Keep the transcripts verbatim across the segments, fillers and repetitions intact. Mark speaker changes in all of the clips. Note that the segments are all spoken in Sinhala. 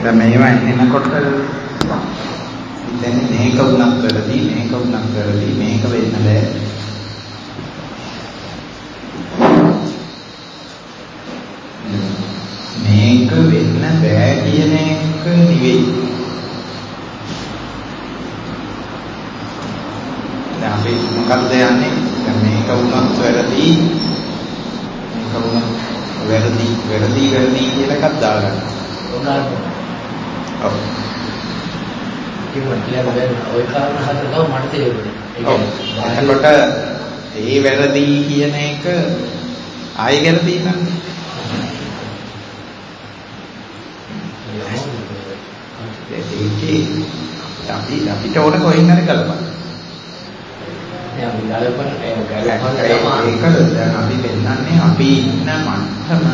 Speaker 1: දැන් මේවා එනකොට දැන් මේක උනත් වැරදි මේක උනත් වැරදි මේක වෙන්න බෑ. මේක වෙන්න බෑ කියන එක නෙවෙයි. දැන් අපි මොකක්ද යන්නේ? දැන් මේක උනත් වැරදි මේක උනත් වැරදි වැරදි වැරදි කියලා එකක් දාගන්න. ඔව්.
Speaker 2: කිව්වා කියලා බෑ. ওই කාරණා හතර ගාව මට තේරුණා.
Speaker 1: එතකොට ඒ වැරදි කියන එක ආයෙ වැරදි නන්නේ. ඒකේ අපි අපිට ඕන කොහෙන් හරි කලපන්න.
Speaker 2: දැන් අපි ගලපන ඒ ගලපන
Speaker 1: ඒක දැන් අපි පෙන්නන්නේ අපි ඉන්න මට්ටම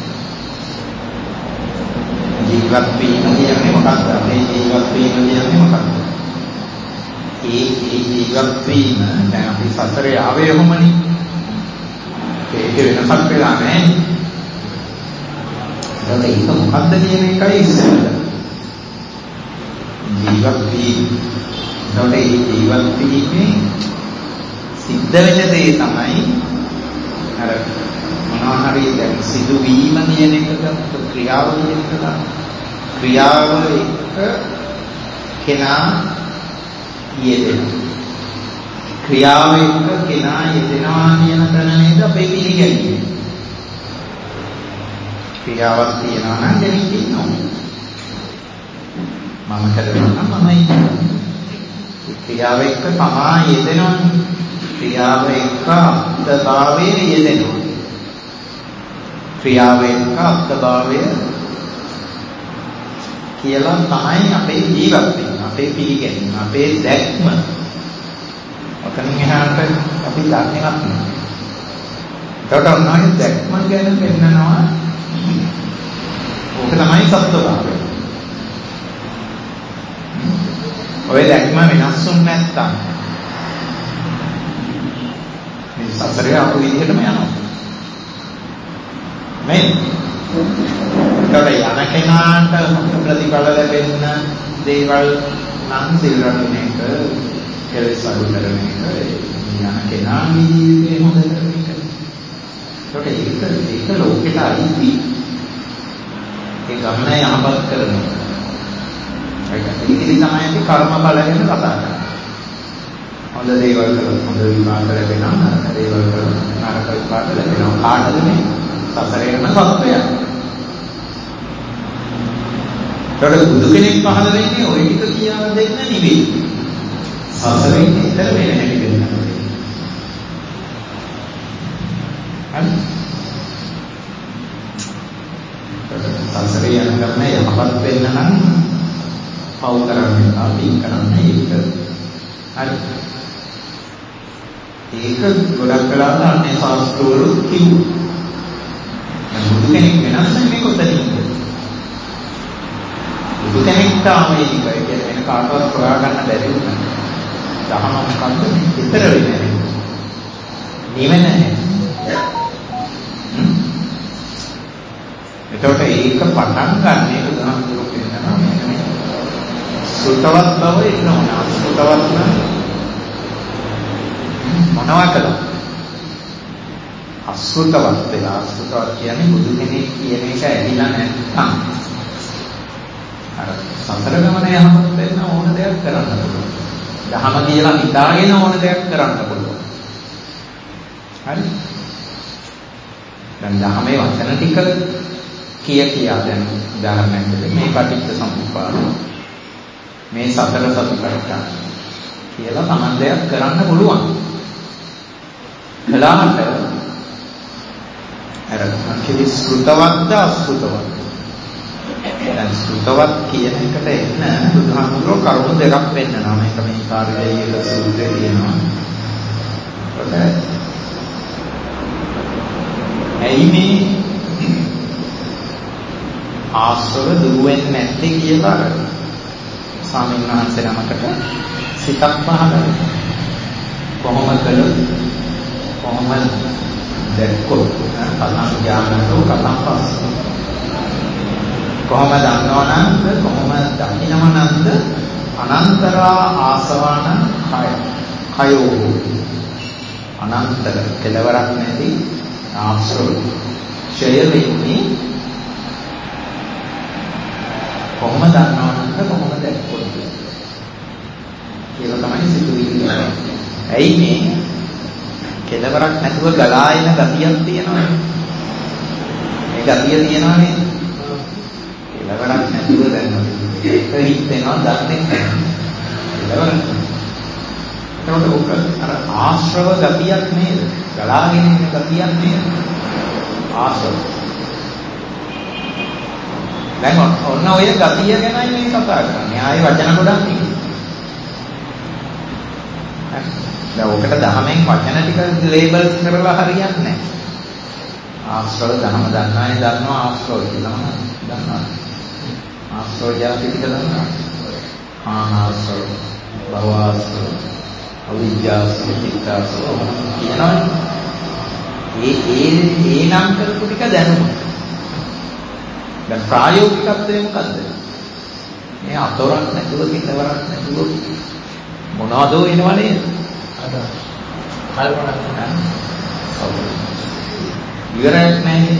Speaker 1: ජීවත් වීම කියන්නේ මොකක්ද? අපේ ජීවත් වීම කියන්නේ මොකක්ද? ඒ ඒ ජීවත් වීම දැන් අපි සතරේ ආවේ කොහොමනේ? ඒක වෙනසක් වෙලා නැහැ. ඒක මොකක්ද කියන එකයි ඉස්සෙල්ලා. ජීවත් වීම. ඒකට ජීවත් වීමේ සිද්ධ වෙන දේ තමයි අර මොනවා හරි දැන් සිදුවීම කියන එකක ක්‍රියාව කියන එක ක්‍රියාව එක කෙනා යෙදෙනවා. ක්‍රියාව එක කෙනා යෙදෙනවා කියන තැන නේද අපේ පිළිගැනීම. ක්‍රියාවක් තියනවා නම් කෙනෙක් ඉන්නවා. මම කරනවා නම් මම ඉන්නවා. ක්‍රියාව එක්ක තමා යෙදෙනවා. ක්‍රියාව එක්ක අත්භාවයේ යෙදෙනවා. ක්‍රියාව එක්ක අත්භාවය කියලා තමයි අපේ ජීවත් වෙන්නේ. අපේ පිළිගැනීම, අපේ දැක්ම. ඔතනින් එහාට අපි දන්නේවත් නැහැ. ඒකට ඔන්නෝනේ දැක්ම ගැන පෙන්නනවා. ඕක තමයි සත්‍යභාවය. ඔය දැක්ම වෙනස් වුනේ නැත්තම් මේ සතරේ අපු විදිහටම යනවා. මේ ඒකට යන කෙනාට ප්‍රතිඵල ලැබෙන්න දේවල් නම් සිල් රකින්න එක, කෙලෙස් අඩු කරන එක, යන කෙනාගේ ජීවිතේ හොඳ කරන එක. ඒකට ඒක ඒක ලෝකෙට අයිති. ඒ ගමන යහපත් කරනවා. ඒක ඉතිරි තමයි අපි කර්ම බල ගැන කතා කරන්නේ. හොඳ දේවල් කරලා හොඳ විපාක ලැබෙනවා, නරක දේවල් කරලා නරක විපාක ලැබෙනවා. කාටද මේ? සතරේම සත්‍යය. ඒකට බුදු කෙනෙක් පහළ වෙන්නේ ওই ටික කියලා දෙන්න නෙවෙයි. සතරේ ඉතල වෙන හැටි දෙන්නවා. හරි? සතරේ යන කරන යහපත් වෙන්න නම් පව් කරන්නේ අපි කරන්නේ ඒක. හරි. ඒක ගොඩක් වෙලාවට අන්නේ ශාස්ත්‍රවල කිව්වා. බුදු කෙනෙක් වෙනස් වෙන්නේ කොතනින්ද? බුදු කෙනෙක් තමයි කියන්නේ වෙන කාටවත් හොයාගන්න බැරි වුණා. දහම මොකක්ද? විතර වෙන්නේ. නිවන නැහැ. එතකොට ඒක පටන් ගන්න එක උදාහරණයක් කියනවා මේ සුතවත් බව ඉන්නවා. සුතවත් නම් මොනවා කළා? අසුතවත් වෙලා අසුතවත් කියන්නේ බුදු කෙනෙක් කියන එක ඇහිලා නැත්නම් අර සතර ගමන යහපත් වෙන්න ඕන දෙයක් කරන්න පුළුවන්. දහම කියලා හිතාගෙන ඕන දෙයක් කරන්න පුළුවන්. හරි? දැන් දහමේ වචන ටික කිය කියා දැන් උදාහරණයක් මේ පටිච්ච සමුප්පාද මේ සතර සතිපට්ඨාන කියලා තමන් දෙයක් කරන්න පුළුවන්. කළාට අර කිවි සෘතවත්ද අසෘතවත්ද? දැන් සෘතවත් කියන එකට එන්න බුදුහාමුදුරුවෝ කරුණු දෙකක් පෙන්නනවා. මේක මේ කාර්යයක සූත්‍රයේ තියෙනවා. ඇයි මේ ආශ්‍රව දුර වෙන්නේ නැත්තේ කියලා ස්වාමීන් වහන්සේ නමකට සිතක් පහළ කොහොමද කළොත් කොහොමද දැක්කොත් කලං ඥානතෝ කලං පස්ස කොහොම දන්නවනම්ද කොහොම දකින්නවනම්ද අනන්තරා ආසවාන කය කයෝ අනන්තර කෙලවරක් නැති ආශ්‍රව ඡය වෙන්නේ කොහොම දන්නවනම්ද කොහොම දැක්කොත් කියලා තමයි සිතුවිලි. ඇයි මේ කෙලවරක් නැතුව ගලා එන ගතියක් තියෙනවනේ. මේ ගතිය තියෙනවනේ. කෙලවරක් නැතුව දැනනවා. ඒක හිතෙනවා දන්නේ නැහැ. කෙලවරක්. ඒකට ඔක අර ආශ්‍රව ගතියක් නේද? ගලාගෙන එන ගතියක් නේද? ආශ්‍රව. දැන් ඔන්න ඔය ගතිය ගැනයි මේ කතා කරන්නේ. ආයේ වචන ගොඩක් නෙවෙයි. දැන් ඔකට දහමෙන් වචන ටික ලේබල් කරලා හරියන්නේ නැහැ. ආශ්‍රව දහම දන්නානේ දන්නවා ආශ්‍රව කියලා දන්නවා. ආශ්‍රව ජාති ටික දන්නවා. ආනාශ්‍රව, භවආශ්‍රව, අවිජ්ජාශ්‍රව, චිත්තාශ්‍රව කියනවනේ. ඒ ඒ ඒ නම් කරපු ටික දැනුමා. දැන් ප්‍රායෝගිකත්වය මොකද්ද? මේ අතොරක් නැතුව කිලවරක් නැතුව මොනවදෝ එනවා නේද? අද කල්පනා කරනවා. ඉවරයක් නැහැ.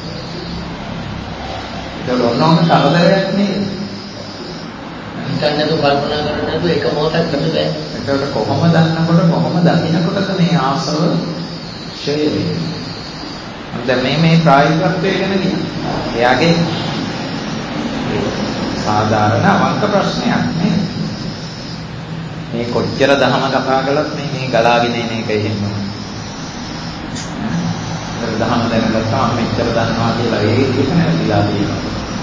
Speaker 1: ඒක ඔන්නෝම කරදරයක් නේද?
Speaker 2: හිතන්නද කල්පනා කරන්නද එක මොහොතක් ගත බෑ.
Speaker 1: ඒකට කොහොම දන්නකොට කොහොම දකින්නකොටද මේ ආසව ඡය වෙන්නේ? දැන් මේ මේ ප්‍රායෝගිකත්වය ගැන කියන්නේ. එයාගේ සාධාරණ අවංක ප්‍රශ්නයක් නේද? මේ කොච්චර දහම කතා කළත් මේ මේ ගලාගෙන එන එක එහෙම. ඒක දහම දැනගත්තාම මෙච්චර දන්නවා කියලා ඒක නැතිලා තියෙනවා.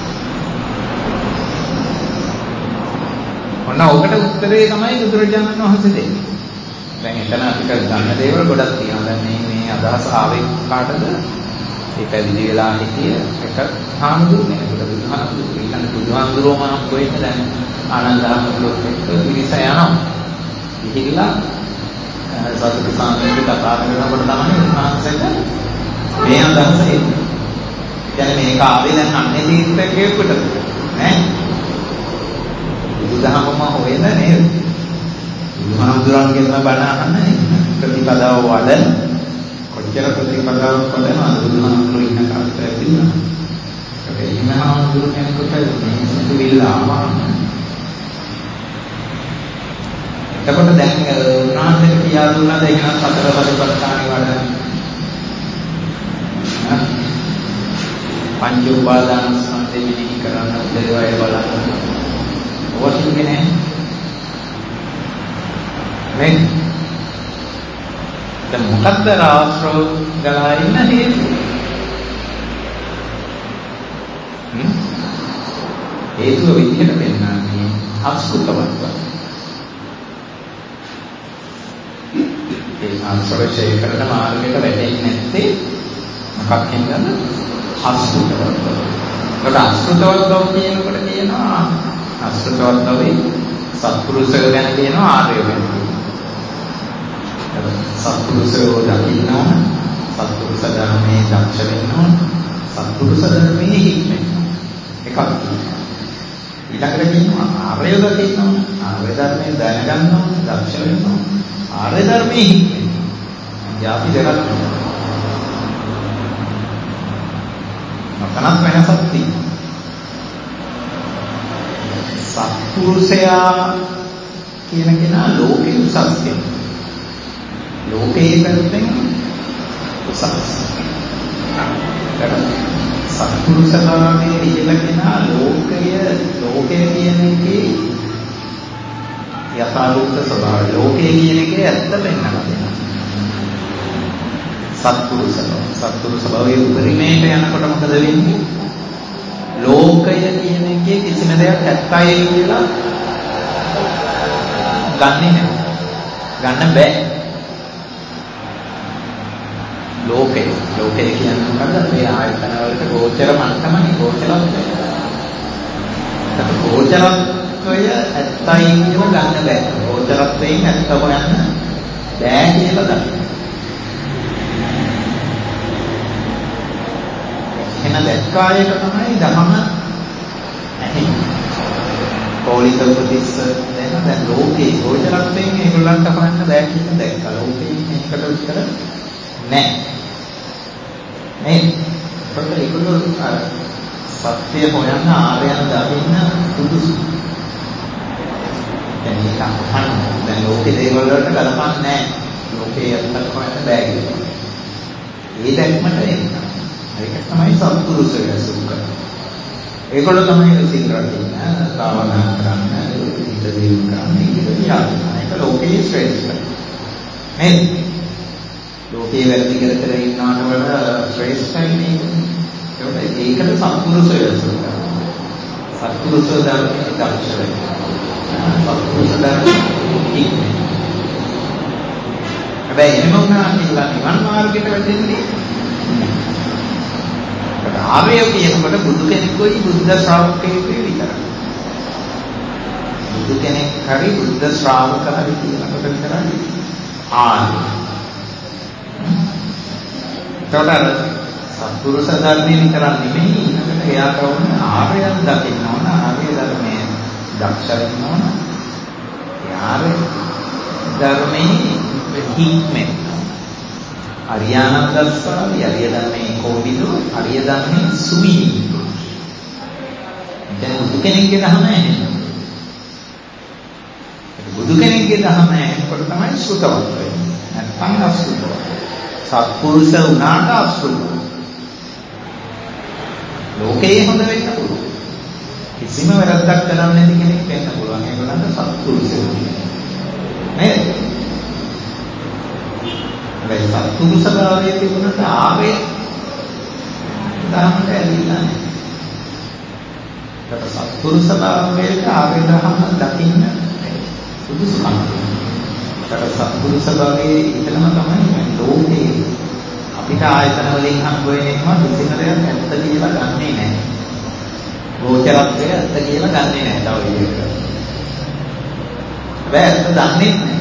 Speaker 1: ඔන්න ඔකට උත්තරේ තමයි බුදුරජාණන් වහන්සේ දෙන්නේ. දැන් එතන අපිට ගන්න දේවල් ගොඩක් තියෙනවා. දැන් මේ මේ අදහස ආවේ කාටද? ඒක විදි වෙලා හිටිය එක හාමුදුරුවෝ නේද? බුදුහාමුදුරුවෝ ඊළඟ බුදුහාමුදුරුවෝ මම කොහෙද දැන් ආනන්ද හාමුදුරුවෝ එක්ක පිරිස යනවා. ගිහිල්ලා සතුටු සාමයේ කතා කරනකොට තමයි උන්වහන්සේට මේ අදහස එන්නේ. කියන්නේ මේක ආවේ දැන් අන්නේ තීර්ථකයෙකුට නේ? බුදුදහමම හොයන නේද? බුදුහාමුදුරන්ගෙන්ම බණ අහන්නේ ප්‍රතිපදාව වඩන කොච්චර ප්‍රතිපදාවක් වඩනවද බුදුහාමුදුරුවෝ ඉන්න කාලේ ඇතිවෙනවා. ඒ ඉන්නහාමුදුරුවෝ කෙනෙකුට මේ සිතුවිල්ල ආවා. එතකොට දැන් උන්වහන්සේට කියා දුන්නාද එහෙනම් සතර සතිපට්ඨානෙ වඩන්න. පංච උපාදාන ස්කන්ධෙ මෙහි කරන්න උදේවය බලන්න. අවශ්‍යන්නේ නැහැ. මේ දැන් මොකක්ද ආශ්‍රව ගලා ඉන්න හේතුව? හ්ම් හේතුව විදිහට පෙන්නන්නේ අසුතවත්. ඒ ආශ්‍රවයේ කරන මාර්ගයට වැටෙන්නේ නැත්තේ මොකක් හින්දාද? අසුතවත්. ඒකට අසුතවත් බව කියනකොට කියනවා අසුතවත් බවේ සත්පුරුෂය ගැන කියනවා ආර්ය ගැන. සත්පුරුෂයෝ දකින්න ඕන, සත්පුරුෂ ධර්මයේ දක්ෂ වෙන්න ඕන, සත්පුරුෂ ධර්මයේ හික්මෙන්න ඕන. එකක් තියෙනවා. ඊළඟට කියනවා ආර්ය දකින්න ඕන, ආර්ය ධර්මයේ දැනගන්න ඕන, දක්ෂ වෙන්න ඕන, ආර්ය ධර්මයේ හික්මෙන්න ඕන. යාපි දෙකක් තියෙනවා. මතනත් වෙනසක් තියෙනවා. සත්පුරුෂයා කියන කෙනා ලෝකේ උසස් කෙනෙක්. ලෝකේ පැත්තෙන් උසස්. සත්පුරුෂතාවයේ ඉහළ කෙනා ලෝකය ලෝකය කියන එකේ යථාභූත ස්වභාවය. ලෝකය කියන එකේ ඇත්ත පෙන්වනවා. සත්පුරුෂව සත්පුරුෂ භවයේ උපරිමයට යනකොට මොකද වෙන්නේ? ලෝකය කියන එකේ කිසිම දෙයක් ඇත්තයි කියලා ගන්නෙ නැහැ. ගන්න බෑ. ලෝකය ලෝකය කියන්නේ මොකද්ද? මේ ආයතන වලට ගෝචර මට්ටමනේ ගෝචරත්වය. ඒක ගෝචරත්වය ඇත්තයි කියලා ගන්න බෑ. ගෝචරත්වයෙන් ඇත්ත හොයන්න බෑ කියලා දන්න. එහෙනම් දැක්කායක තමයි ධර්ම මූලික උපතිස්ස දැන් දැන් ලෝකේ ගෝචරත්වයෙන් ඒගොල්ලන්ට හොයන්න බෑ කියන දැක්කා. ලෝකේ මේකට උත්තර නැහැ. නේ? ඒකට ඒගොල්ලෝ අර සත්‍ය හොයන්න ආර්යයන් දකින්න සුදුසු. දැන් මේක අහන්න දැන් ලෝකේ දේවල් වලට ගලපන්නේ නැහැ. ලෝකේ අත්තක් හොයන්න බෑ කියලා. ඒ දැක්මට එන්න. ඒක තමයි සත්පුරුෂය සුඛ. ඒගොල්ලෝ තමයි සිල් රකින්න, භාවනා කරන්න, ඉදිරි කරන්න කියලා. ඒක ලෝකයේ ශ්‍රේෂ්ඨයි. නේද? ලෝකයේ වැඩි කර කර ඉන්නවට වඩා ශ්‍රේෂ්ඨයි නේද? ඒකට ඒකට සත්පුරුෂය සුඛ. සත්පුරුෂ ධර්මයේ දක්ෂයි. සත්පුරුෂ ධර්මයේ ඉන්නේ. හැබැයි එහෙම වුණා කියලා නිවන් මාර්ගයට වැටෙන්නේ ආර්ය කියනකොට බුදු කෙනෙකුයි බුද්ධ ශ්‍රාවකයෙකුයි විතරයි. බුදු කෙනෙක් හරි බුද්ධ ශ්‍රාවක හරි කියනකොට විතරයි ආර්ය. ඒතකොට සත්පුරුෂ ධර්මයේ විතරක් නෙමෙයි ඊළඟට එයාට ඕන ආර්යයන් දකින්න ඕන ආර්ය ධර්මයේ දක්ෂ වෙන්න ඕන. ආර්ය ධර්මයේ හික්මෙන් අරියානන්දස්සාවි අරිය ධර්මයේ කෝවිදු අරිය ධර්මයේ සුවීමි. දැන් බුදු කෙනෙක්ගේ ධර්ම නැහැ. බුදු කෙනෙක්ගේ ධර්ම නැහැකොට තමයි ශ්‍රුතවත් වෙන්නේ. නැත්නම් අශ්‍රුතවත්. සත්පුරුෂ වුණාට අශ්‍රුතවත්. ලෝකේ හොඳ වෙන්න පුළුවන්. කිසිම වැරද්දක් කරන්නේ නැති කෙනෙක් වෙන්න පුළුවන්. ඒගොල්ලන්ට සත්පුරුෂයෝ කියනවා. නේද? මේ සත්පුරුෂ භාවයේ තිබුණට ආර්ය ධර්මයට ඇලිලා නැහැ. ඒක සත්පුරුෂ භාවයේ ආර්ය ධර්ම දකින්න සුදුසුකම්. ඒක සත්පුරුෂ භාවයේ ඉතලම තමයි මේ ලෝකේ අපිට ආයතන වලින් හම්බ වෙන එකම කිසිම දෙයක් ඇත්ත කියලා ගන්නෙ නැහැ. ගෝචරත්වය ඇත්ත කියලා ගන්නෙ නැහැ තව විදිහකට. හැබැයි ඇත්ත දන්නේ නැහැ.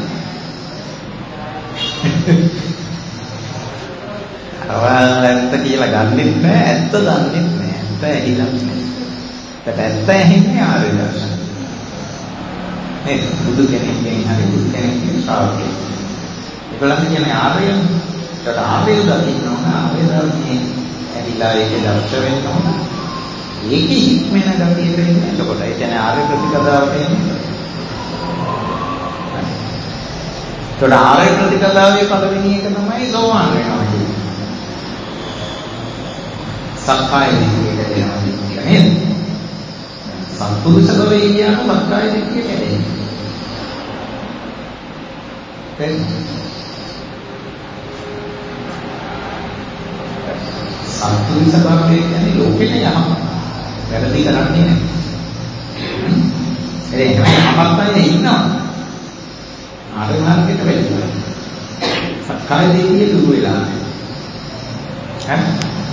Speaker 1: අවලන්ත කියලා ගන්නෙත් නෑ ඇත්ත දන්නෙත් නෑ ඇත්ත ඇහිලා නෑ ඒත් ඇත්ත ඇහින්නේ ආර්ය දර්ශන මේ බුදු කෙනෙක්ගෙන් හරි බුදු කෙනෙක්ගේ ශ්‍රාවකයෙක් ඒගොල්ලන් කියන්නේ ආර්යයන් ඒකට ආර්යය දකින්න ඕන ආර්ය ධර්මයේ ඇහිලා ඒකේ දර්ශ වෙන්න ඕන ඒකේ හික්මෙන ගතියට එන්නේ එතකොට ඒ කියන්නේ ආර්ය ප්‍රතිපදාවට එන්නේ ඒකට ආර්ය ප්‍රතිපදාවේ පළවෙනි එක තමයි සෝවාන් වෙනවා කියන්නේ සක්කාය දිට්ඨියට එනවා කියන්නේ නේද? සත්පුරුෂ භවයේ කියන සක්කාය දිට්ඨියට එන්නේ. දැන් සත්පුරුෂ භවයේ කියන්නේ ලෝකෙට යහම වැරදි කරන්නේ නැහැ. ඒ එහෙම අපත්තය ඉන්නවා. ආර්ය මාර්ගයට වෙලා. සක්කාය දිට්ඨිය දුර වෙලා නැහැ.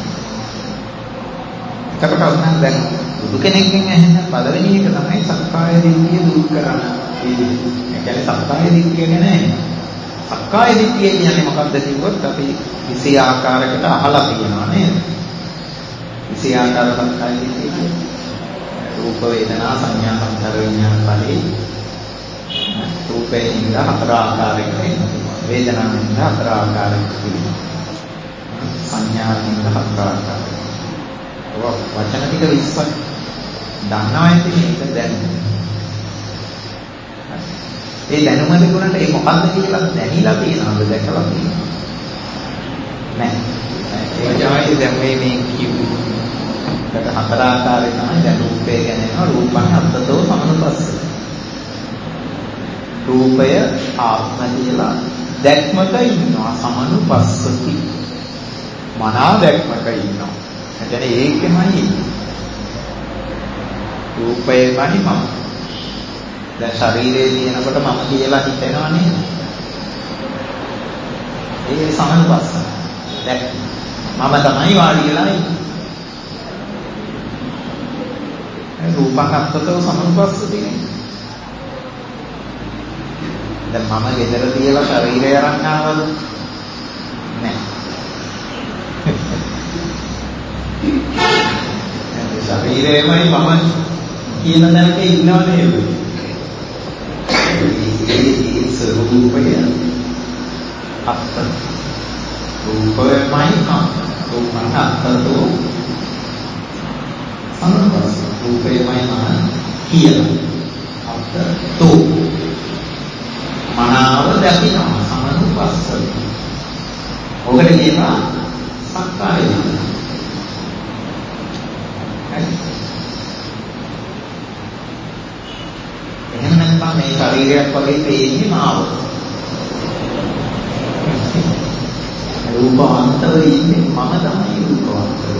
Speaker 1: එතකොට ඔන්න දැන් බුදු කෙනෙක්ගෙන් ඇහෙන පළවෙනි එක තමයි සක්කාය දිට්ඨිය දුරු කරන්න. ඒ කියන්නේ සක්කාය දිට්ඨිය කියන්නේ සක්කාය දිට්ඨිය කියන්නේ මොකක්ද කිව්වොත් අපි කිසි ආකාරයකට අහලා තියෙනවා නේද? කිසි ආකාර සක්කාය දිට්ඨිය රූප වේදනා සංඥා සංස්කාර විඥාන පරිදි රූපේ ඉඳ හතර ආකාරයකට එනවා. වේදනාවෙන් ඉඳ හතර ආකාරයකට එනවා. සංඥාවෙන් ඉඳ හතර ආකාරයකට ඔව් වචන ටික විශ්වාස දන්නවා ඇති මේක දැන් ඒ දැනුම තිබුණාට ඒ මොකද්ද කියලා දැනিলা තියෙනවද දැකලා තියෙනවද නැහැ ඒ තමයි දැන් මේ මේ කිව්වේ ඒක හතර ආකාරය තමයි දැන් රූපය ගැන එනවා රූපං අත්තතෝ සමනුපස්ස රූපය ආත්ම කියලා දැක්මක ඉන්නවා සමනුපස්සති මනා දැක්මක ඉන්නවා එතන ඒකෙමයි රූපයමයි මම දැන් ශරීරයේ තියෙනකොට මම කියලා හිතෙනවා නේද ඒ සමනුපස්සන දැන් මම තමයි වාඩි වෙලා ඉන්නේ රූපං අත්තතෝ සමනුපස්සති දැන් මම ගෙදර තියලා ශරීරය අරන් ආවද නැහැ ශරීරයමයි මම කියන දැනක ඉන්නව නේද? ඒ ස්වરૂපය අත්ත රූපයමයි මම රූපං අත්තතෝ සමනපස්ස රූපයමයි මම කියලා අත්තතෝ මනාව දකිනවා සමනුපස්සති. ඔකට කියනවා සක්කාය දිට්ඨිය. එහෙම නැත්නම් මේ ශරීරයක් වගේ පේන්නේ මාව. රූපවන්තව ඉන්නේ මම තමයි රූපවන්තව.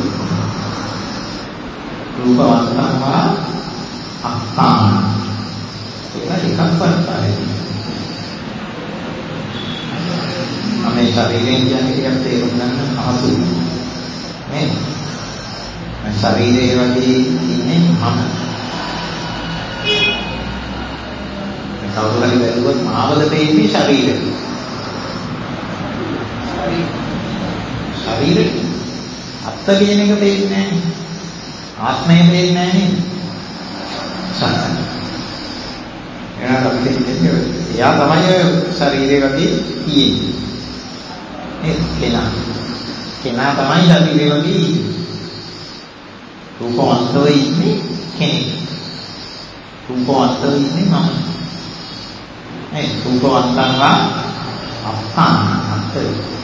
Speaker 1: රූපවන්තව අත්තාන. ඒක එකක් වර්තයි. මේ ශරීරයෙන් කියන්නේ ටිකක් තේරුම් ගන්න අහසුයි. නේද? මේ ශරීරය වගේ ඉන්නේ මම. කවුරු හරි බැලුවොත් මාවද පේන්නේ ශරීරය. ශරීරය අත්ත කියන එක පේන්නේ නැහැ. ආත්මය පේන්නේ නැහැ නේද? සත්‍ය. එයා අපිට කියන්නේ එයා තමයි ශරීරය වගේ තියෙන්නේ. ඒ කෙනා. කෙනා තමයි ශරීරය වගේ ඉන්නේ. රූපවන්තව ඉන්නේ කෙනෙක්. රූපවන්තව ඉන්නේ මම. ඒ රූපවන්තංව අත්තාන අත්ත.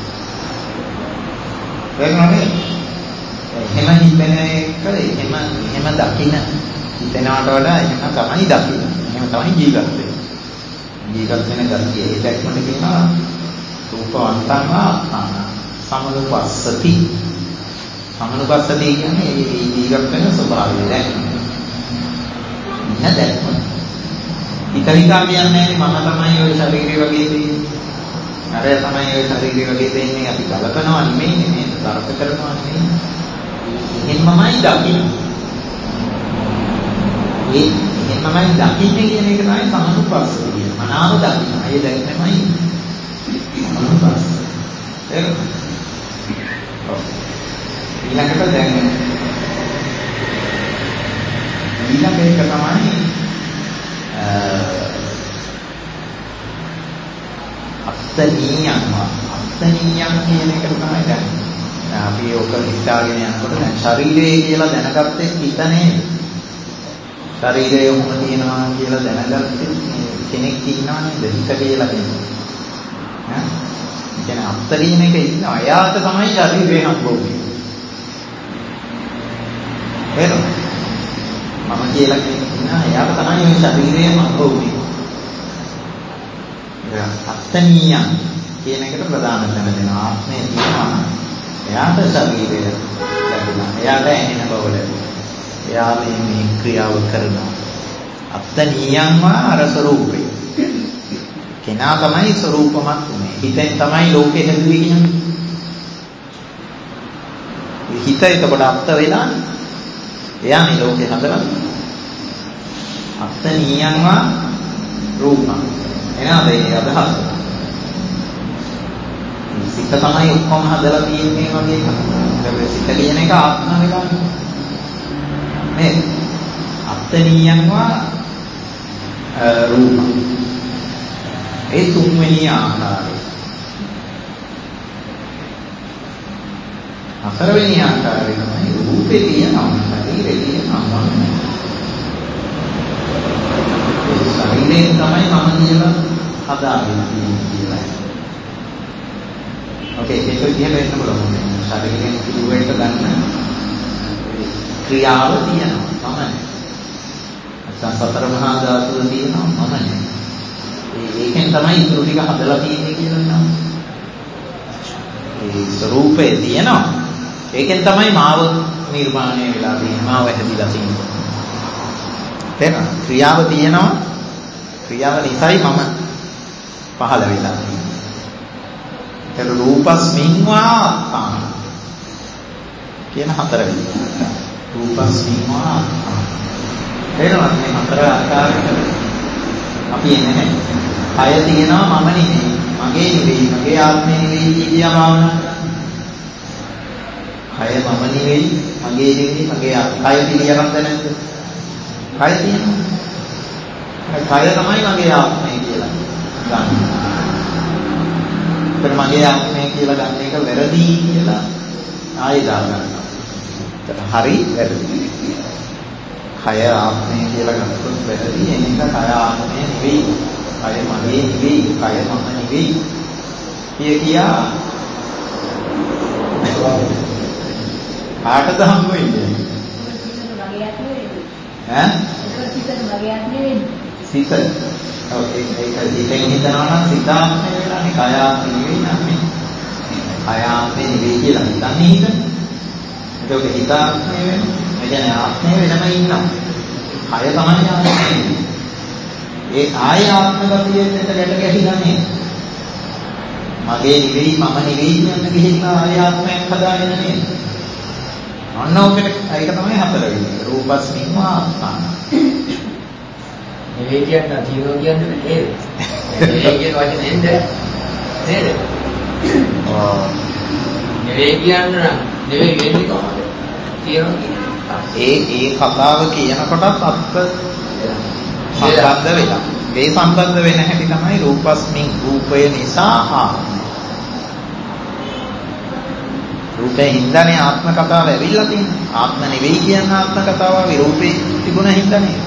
Speaker 1: වෙනවනේ. එහෙම හිතන එක එහෙම එහෙම දකින්න හිතනවට වඩා එහෙම තමයි දකින්න. එහෙම තමයි ජීවත් වෙන්නේ. ජීවත් වෙන ගතිය ඒ දැක්මට කියනවා රූපවන්තංව අත්තාන සමනුපස්සති. සමනුපස්සති කියන්නේ මේ ජීවත් වෙන ස්වභාවය දැක්ම. ඉන්න දැක්ම. හිතවිකා කියන්නේ මම තමයි ওই ශරීරය වගේ තියෙන්නේ. අර තමයි ওই ශරීරය වගේ තියෙන්නේ අපි කලකනවා නෙමෙයි නේද? තර්ක කරනවා නෙමෙයි. එහෙමමයි දකින්නේ. ඒ එහෙමමයි දකින්නේ කියන එක තමයි සමනුපස්සති කියන්නේ. මනාව දකින්න. ඒ දැක්මයි සමනුපස්සති. ඒක. ඊළඟට දැන් ඊළඟ එක තමයි අත්තනීයම් අත්තනීයම් කියන එක තමයි දැන් අපි ඔක හිතාගෙන යනකොට දැන් ශරීරය කියලා දැනගත්තේ හිත නේද? ශරීරය උම තියනවා කියලා දැනගත්තේ කෙනෙක් ඉන්නවා නේද? හිත කියලා කියන්නේ. ඈ කියන අත්ත කියන එක ඉන්නවා. එයාට තමයි ශරීරය හම්බුනේ. එහෙනම් මම කියලා කියනවා එයාට තමයි මේ ශරීරය හම්බුනේ. අත්තනීයම් කියන එකට ප්‍රධාන තැන දෙනවා. ආත්මය තියෙනවා. එයාට ශරීරය ලැබුණා. එයාට ඇහෙන බව ලැබුණා. එයා මේ මේ ක්‍රියාව කරනවා. අත්තනීයම්ව අර ස්වરૂපේ. කෙනා තමයි ස්වરૂපමත් උනේ. හිතෙන් තමයි ලෝකෙ හැදුවේ කියන්නේ. හිත එතකොට අත්ත වෙලා එයා මේ ලෝකෙ හදලා අත්තනීයම්ව රූපං. එනවාද ඒ අදහස? සිත තමයි ඔක්කොම හදලා තියෙන්නේ වගේ එකක්. ඒක සිත කියන එක ආත්ම වෙලා මේ අත්තනීයන්ව රූප. ඒ තුන්වෙනි ආකාරය. හතරවෙනි ආකාරය තමයි රූපේ තියෙනවා, ශරීරේ තියෙනවා. ශරීරයෙන් තමයි මම කියලා හදාගෙන තියෙන්නේ කියලා. ඕකේ ඒක විදිහට වෙන්න පුළුවන්. ශරීරයෙන් කිව්වට ගන්න ක්‍රියාව තියෙනවා මම. නැත්නම් සතර මහා ධාතුව තියෙනවා මම. ඒකෙන් තමයි ඉතුරු ටික හදලා තියෙන්නේ කියලා නේද? ඒ ස්වરૂපේ තියෙනවා. ඒකෙන් තමයි මාව නිර්මාණය වෙලා තියෙන්නේ. මාව හැදිලා තියෙන්නේ. තේරෙනවද? ක්‍රියාව තියෙනවා. ක්‍රියාව නිසායි මම පහළ වෙලා තියෙන්නේ. ඒක රූපස්මින්වා අත්තාන කියන හතරවෙනි. රූපස්මින්වා අත්තාන. තේරෙනවද මේ හතර ආකාරයකට අපි එන්නේ නැහැ. කය තියෙනවා මම නෙමෙයි. මගේ නෙවෙයි. මගේ ආත්මය නෙවෙයි කියලා භාවනා කරනවා. කය මම නෙවෙයි. මගේ නෙවෙයි. මගේ කය පිළියරන්ද නැද්ද? කය තියෙනවා. කය තමයි මගේ ආත්මය කියලා. කියලා ගන්න. ඒත් මගේ ආත්මය කියලා ගන්න එක වැරදි කියලා ආයෙ දාගන්නවා. හරි වැරදි. කය ආත්මය කියලා ගත්තොත් වැරදි. එනික කය ආත්මය නෙවෙයි. කය මගේ නෙවෙයි. කය මම නෙවෙයි. කිය කියා කාටද හම්බ වෙන්නේ? ඈ? සිත. ඔව් ඒක ඒක හිතෙන් හිතනවා නම් සිත ආත්මය වෙලානේ කය ආත්මය නෙවෙයි නන්නේ. කය ආත්මය නෙවෙයි කියලා හිතන්නේ හිතන්නේ. ඒක හිත ආත්මය වෙනවා. ඒ කියන්නේ ආත්මය වෙනම ඉන්නවා. කය තමයි ආත්මය. ඒ ආය ආත්ම ගතියට ගැට ගැහිලා නේ. මගේ නෙවෙයි මම නෙවෙයි කියන ගිහිල්ලා ආය ආත්මයක් හදාගෙන නේද? අන්න ඔකට ඒක තමයි හතරවෙනි. රූපස්මින් ආත්මා.
Speaker 2: නෙවෙයි කියන්න තියෙනවා කියන්නේ නේද? නෙවෙයි කියන වචනේ නේද? නේද?
Speaker 1: ඔව්.
Speaker 2: නෙවෙයි කියන්න නම් නෙවෙයි වෙන්නේ කොහොමද? තියෙනවා
Speaker 1: ඒ ඒ කතාව කියනකොටත් අත්ත සම්බන්ධ වෙලා. මේ සම්බන්ධ වෙන හැටි තමයි රූපස්මින් රූපය නිසා ආත්මය. රූපේ හින්දානේ ආත්ම කතාව ඇවිල්ලා තියෙන්නේ. ආත්ම නෙවෙයි කියන ආත්ම කතාව විරූපේ තිබුණ හින්දානේ.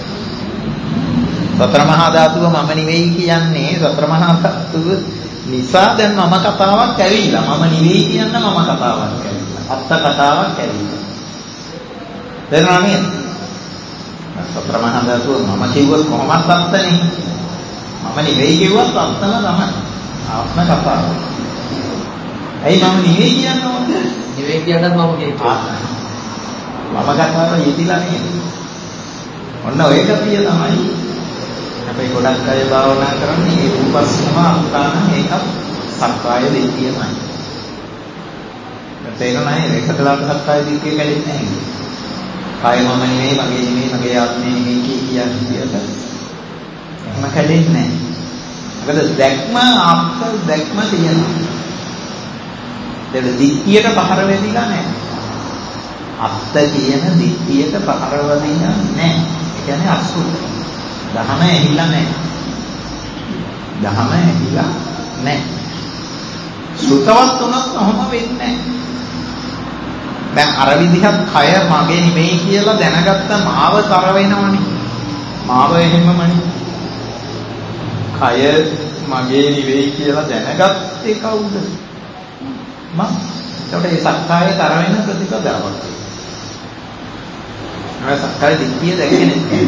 Speaker 1: සතර මහා ධාතුව මම නෙවෙයි කියන්නේ සතර මහා ධාතුව නිසා දැන් මම කතාවක් ඇවිල්ලා. මම නෙවෙයි කියන්න මම කතාවක් ඇවිල්ලා. අත්ත කතාවක් ඇවිල්ලා. තේරුණා නේද? සතර මහා ධාතුව මම කිව්වොත් කොහොමද අත්තනේ? මම නෙවෙයි කිව්වත් අත්තම තමයි. ආත්ම කතාව. ඇයි මම නෙවෙයි කියන්න ඕනේ?
Speaker 2: නෙවෙයි කියන්නත් මම කියනවා.
Speaker 1: මම කතාව යෙදිලා නේද? ඔන්න ඔය කතිය තමයි අපි ගොඩක් අය භාවනා කරන්නේ ඒ රූපස්ම අත්තාන ඒක සක්කාය දිට්ඨියමයි. තේරෙනවද? ඒකට දාපු සක්කාය දිට්ඨිය කැඩෙන්නේ නැහැ. කාය මම නෙවෙයි මගේ නෙවෙයි මගේ ආත්මය නෙවෙයි කියන්නේ එහෙම කැඩෙන්නේ නැහැ. මොකද දැක්ම ආත්ම දැක්ම තියෙනවා. ඒක දිට්ඨියට පහර වෙදිලා නැහැ. අත්ත කියන දිට්ඨියට පහර වදිනා නැහැ. ඒ කියන්නේ අසුත්. දහම ඇහිලා නැහැ. දහම ඇහිලා නැහැ. සුතවත් උනත් ඔහොම වෙන්නේ නැහැ. දැන් අර විදිහත් කය මගේ නෙමෙයි කියලා දැනගත්ත මාව තර වෙනවනේ. මාව එහෙමමනේ. කය මගේ නෙවෙයි කියලා දැනගත්තේ කවුද? මම. ඒකට ඒ සක්කාය තර වෙන ප්‍රතිපදාවක්. ඒ සක්කාය දිට්ඨිය දැකගෙන නැහැ.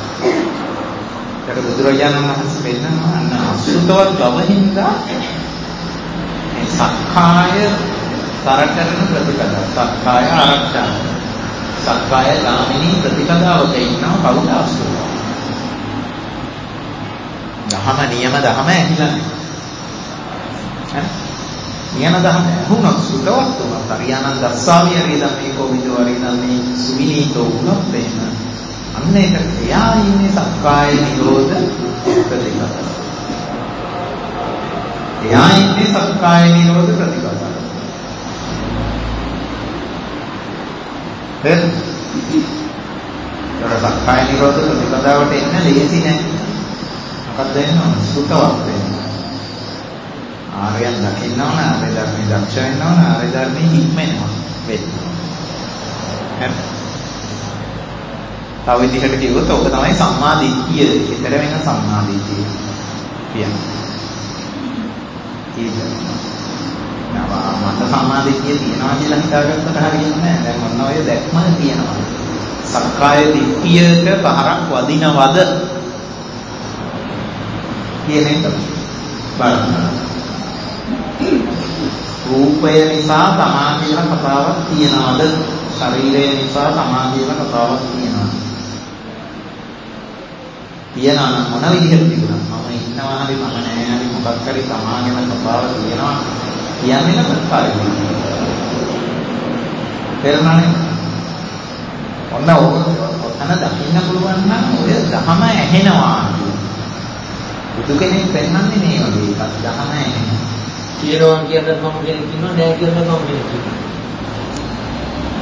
Speaker 1: ඒක බුදුරජාණන් වහන්සේ වෙනවා අන්න අසුතවත් ගවහින්දා මේ සක්කාය තර කරන ප්‍රතිපදාව. සක්කාය ආරක්ෂා. සක්කාය ගාමිනී ප්‍රතිපදාවක ඉන්නවා කවුද අසුතව. දහම නියම දහම ඇහිලා නැහැ. නියම දහම වුණොත් සුතවත් වුණොත් අරියානන් දස්සාවිය හරිදන්නේ කොවිදෝ හරිදන්නේ සුවිනීතෝ වුණොත් එහෙම අන්න ඒක එයා ඉන්නේ සක්කාය නිරෝධ ප්‍රතිපදාව. එයා ඉන්නේ සක්කාය නිරෝධ ප්‍රතිපදාව. හරි? ඒක සක්කාය නිරෝධ ප්‍රතිපදාවට එන්න ලේසි නෑ. මොකක්ද වෙනවද? සුතවත් වෙන්න. ආර්යයන් දකින්න ඕන, ආර්ය ධර්මයේ දක්ෂ වෙන්න ඕන, ආර්ය ධර්මයේ හික්මෙනවා වෙන්න. හරි? තව විදිහකට කිව්වොත් ඔක තමයි සම්මා දිට්ඨිය. ඊතර වෙන සම්මා දිට්ඨිය කියන්නේ. ඒක. නවා මට සම්මා දිට්ඨිය තියනවා කියලා හිතාගත්තට හරියන්නේ නැහැ. දැන් මොන ඔය දැක්ම තියෙනවා. සක්කාය දිට්ඨියක පහරක් වදිනවද කියන එක බලන්න. රූපය නිසා තමා කියලා කතාවක් තියනවද? ශරීරය නිසා තමා කියලා කතාවක් තියනවද? තියනවා නම් මොන විදිහට තිබුණා? මම ඉන්නවා හරි මම නැහැ හරි මොකක් හරි තමා ගැන කතාවක් තියනවා කියන්නේ නැත්නම් කාර්යය. තේරුණානේ? ඔන්න ඔතන දකින්න පුළුවන් නම් ඔය දහම ඇහෙනවා. බුදු කෙනෙක් පෙන්වන්නේ මේ වගේ එකක් දහම ඇහෙනවා.
Speaker 2: කියනවා කියනත් මම කෙනෙක් ඉන්නවා නෑ කියනත් මම කෙනෙක් ඉන්නවා.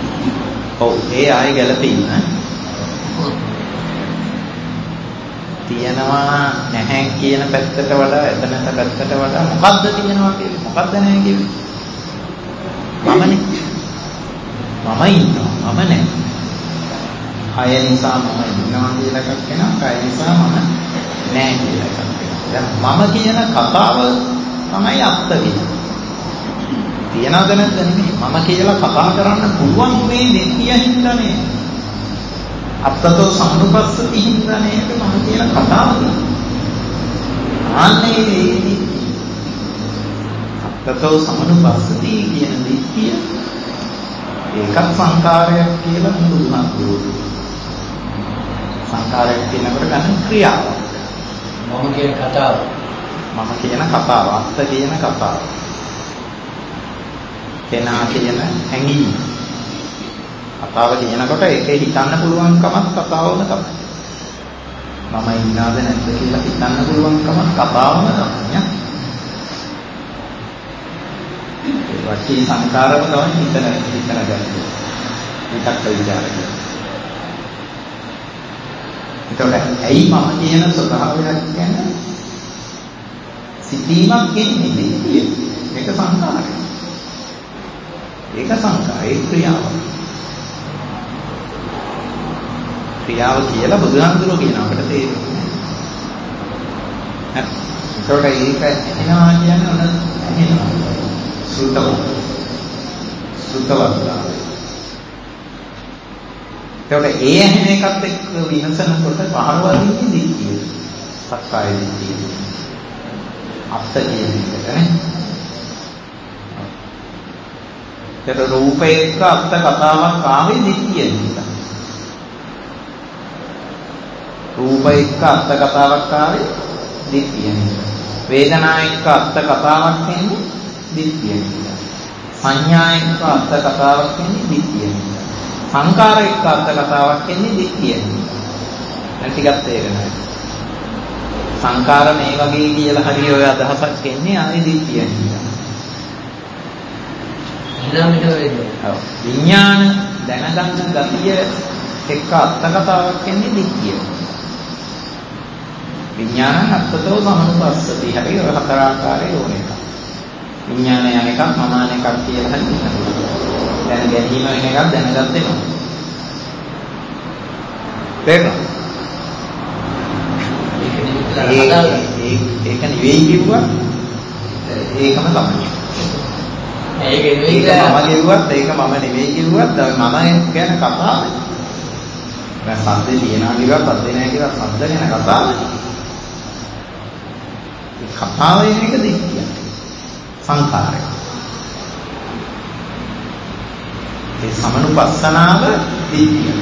Speaker 1: ඔව් ඒ ආයෙ ගැලපෙන්න. තියනවා නැහැ කියන පැත්තට වඩා එතනට පැත්තට වඩා මොකද්ද තියනවා කියන්නේ? මොකද්ද නැහැ කියන්නේ? මමනේ. මම ඉන්නවා. මම නැහැ. කය නිසා මම ඉන්නවා කියලා එකක් වෙනවා. කය නිසා මම නැහැ කියලා එකක් වෙනවා. දැන් මම කියන කතාව තමයි අත්ත කියන්නේ. තියනවද නැද්ද නෙමෙයි. මම කියලා කතා කරන්න පුළුවන් මේ දෙකිය හින්දානේ. අත්තතෝ සම්නුපස්සති හින්දානේ මම කියන කතාව තියෙන්නේ. ආන්නේ අත්තතෝ සම්නුපස්සති කියන දෙකිය ඒකත් සංකාරයක් කියලා බුදුහාමුදුරුවෝ. සංකාරයක් කියනකොට ගන්න ක්‍රියාව.
Speaker 2: මම කියන කතාව.
Speaker 1: මම කියන කතාව, අත්ත කියන කතාව. කෙනා කියන හැඟීම. කතාව කියනකොට ඒකේ හිතන්න පුළුවන්කමත් කතාවම තමයි. මම ඉන්නවද නැද්ද කියලා හිතන්න පුළුවන්කමත් කතාවම තමයි. වචී සංකාරම තමයි හිතන හිතන ගන්නේ. විතක්ක විචාර කියන්නේ. ඒතකොට ඇයි මම කියන ස්වභාවයක් කියන්නේ සිතීමක් කියන්නේ දෙන්නේ. මේක සංකාරයක්. ඒක සංකාරේ ක්‍රියාව. ක්‍රියාව කියලා බුදුහාමුදුරුවෝ කියන අපිට තේරෙන්නේ නැහැ. ඒකට ඒක එනවා කියන්නේ ඔන්න එනවා. සුත්තව. සුත්තවත්ලා. ඒකට ඒ ඇහෙන එකත් එක්ක විනසනකොට පහළවන්නේ දික්කිය. සක්කාය දික්කිය. අත්ත කියන එකනේ. ඒතර රූපයක අත්ත කතාවක් ආවේ දික්කිය නිසා. රූපයක අත්ත කතාවක් ආවේ දික්කිය නිසා. වේදනායක අත්ත කතාවක් එන්නේ දික්කිය නිසා. සංඥායක අත්ත කතාවක් එන්නේ දික්කිය නිසා. සංකාරයක අර්ථ කතාවක් එන්නේ දික්කිය නිසා. දැන් ටිකක් තේරෙනවා. සංකාර මේ වගේ කියලා හරි ඔය අදහසක් එන්නේ ආයේ දික්කිය නිසා.
Speaker 2: ඊළඟට වෙන්නේ.
Speaker 1: ඔව්. විඥාන දැනගන්න ගතිය එක්ක අර්ථ කතාවක් එන්නේ දික්කිය. විඥාන අර්ථතෝ සමනුපස්සති. හරි ඔය හතර ආකාරයේ ඕන එකක්. විඥාන යන එකක් මනාන එකක් කියලා හරි හිතනවා. දැන ගැනීම වෙන එකක් දැනගත් වෙනවා. තේරෙනවද? ඒක නෙවෙයි කිව්වා. ඒකම තමයි.
Speaker 2: ඒක නෙවෙයි
Speaker 1: මම කිව්වත් ඒක මම නෙවෙයි කිව්වත් මම ගැන කතාව. දැන් සද්දේ තියනවා කිව්වත් සද්දේ නැහැ කිව්වත් සද්ද ගැන කතාව. ඒ කතාව වෙන එක දෙකිය. සංකාරය. ඒ සමනුපස්සනාව දිට්ඨිය.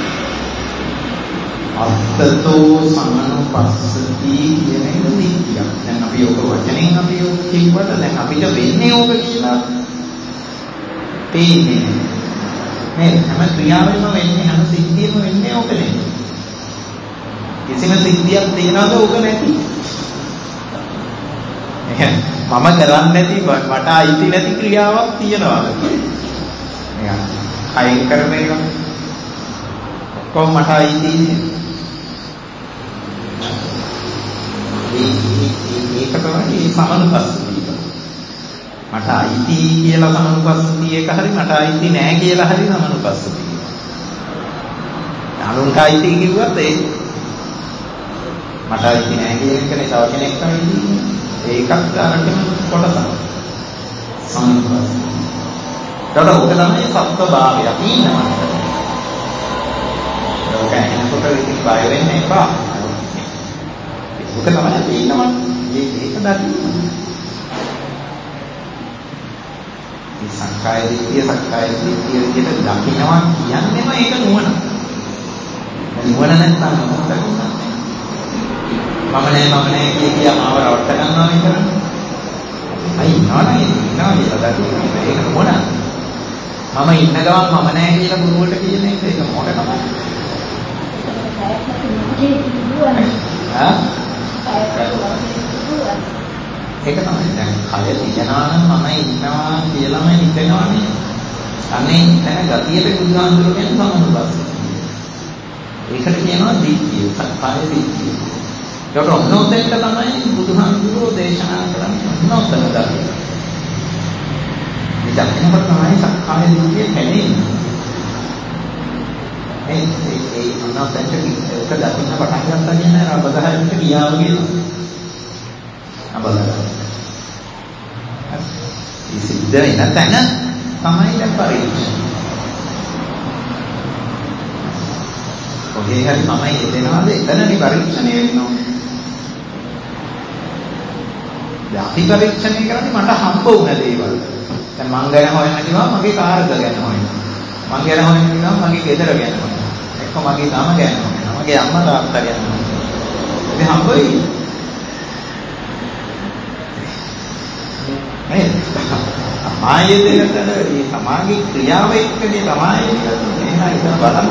Speaker 1: අත්තතෝ සමනුපස්සති කියන එක දිට්ඨිය. දැන් අපි ඔක වචනෙන් අපි ඔක කියවට දැන් අපිට වෙන්නේ ඕක කියලා තේින්නේ. මේ හැම ක්‍රියාවෙම වෙන්නේ හැම සිද්ධියම වෙන්නේ ඕක නෙමෙයි. කිසිම සිද්ධියක් තියනවාද ඕක නැති. මම කරන්නේ නැති මට අයිති නැති ක්‍රියාවක් තියනවා. අයින් කරපේක කොහොම මට අයිතිනේ ඒක තමයි සමනුපස්සතිය. මට අයිති කියලා සමනුපස්සතිය එක හරි මට අයිති නෑ කියලා හරි සමනුපස්සතිය. අනුන්ට අයිති කිව්වත් ඒ මට අයිති නෑ කියන එකනේ තව කෙනෙක් අයිති. ඒකත් අරගෙන කොටසක් සමනුපස්සතිය. ඒකට ඔක තමයි සත්ත්වභාවය තියෙනවා. ඒක එනකොට ඉතින් බය වෙන්න එපා. ඔක තමයි තියෙනවා. මේ ඒක දකින්න. මේ සංකාය දිට්ඨිය සංකාය දිට්ඨිය විදිහට දකින්නවා කියන්නේම ඒක නුවණ. නුවණ නැත්නම් මොකක්ද කරන්නේ? මම නෑ මම නෑ කිය මාව රවට්ට ගන්නවා විතරනේ. අයි නෝනේ නෝනේ බදාගෙන ඒක නුවණ. මම ඉන්න ගමන් මම නැහැ කියලා ගුරුවරට කියන එක ඒක මොකද තමයි? ඒක තමයි දැන් කය තියනවා නම් මම ඉන්නවා කියලාම හිතෙනවානේ. අනේ දැන් ගතියට බුදුහාමුදුරුවෝ කියන සමනුපස්සතිය. ඒකට කියනවා දිට්ඨිය, සක්කාය දිට්ඨිය. ඒකට ඔන්නෝතෙන්ට තමයි බුදුහාමුදුරුවෝ දේශනා කරන්නේ ඔන්නෝතන දකින්න. මේ දකින්නකොට තමයි සක්කාය දිට්ඨිය හැදෙන්නේ. ඒ ඒ ඔන්නෝතෙන්ට ඒක දකින්න පටන් ගත්තා කියන්නේ රබදහයට ගියා වගේ තමයි. අබදහය. ඒ සිද්ධ වෙන තැන තමයි දැන් පරික්ෂණ. ඔහේ හරි තමයි එදෙනවාද එතනනේ පරීක්ෂණය වෙන්නේ. දැන් අපි පරීක්ෂණය කරන්නේ මට හම්බ වුණ දේවල්. දැන් මං ගැන හොයන්න කිව්වා මගේ කාර්ක ගැන හොයන්න. මං ගැන හොයන්න කිව්වා මගේ ගෙදර ගැන හොයන්න. එක්ක මගේ ගම ගැන හොයන්න. මගේ අම්මා තාත්තා ගැන හොයන්න. ඉතින් හම්බ වෙයි. නේද? සමාජයේ දෙකට මේ සමාජික ක්‍රියාව එක්කනේ සමාජයේ කියන්නේ නේද? ඒක බලන්න.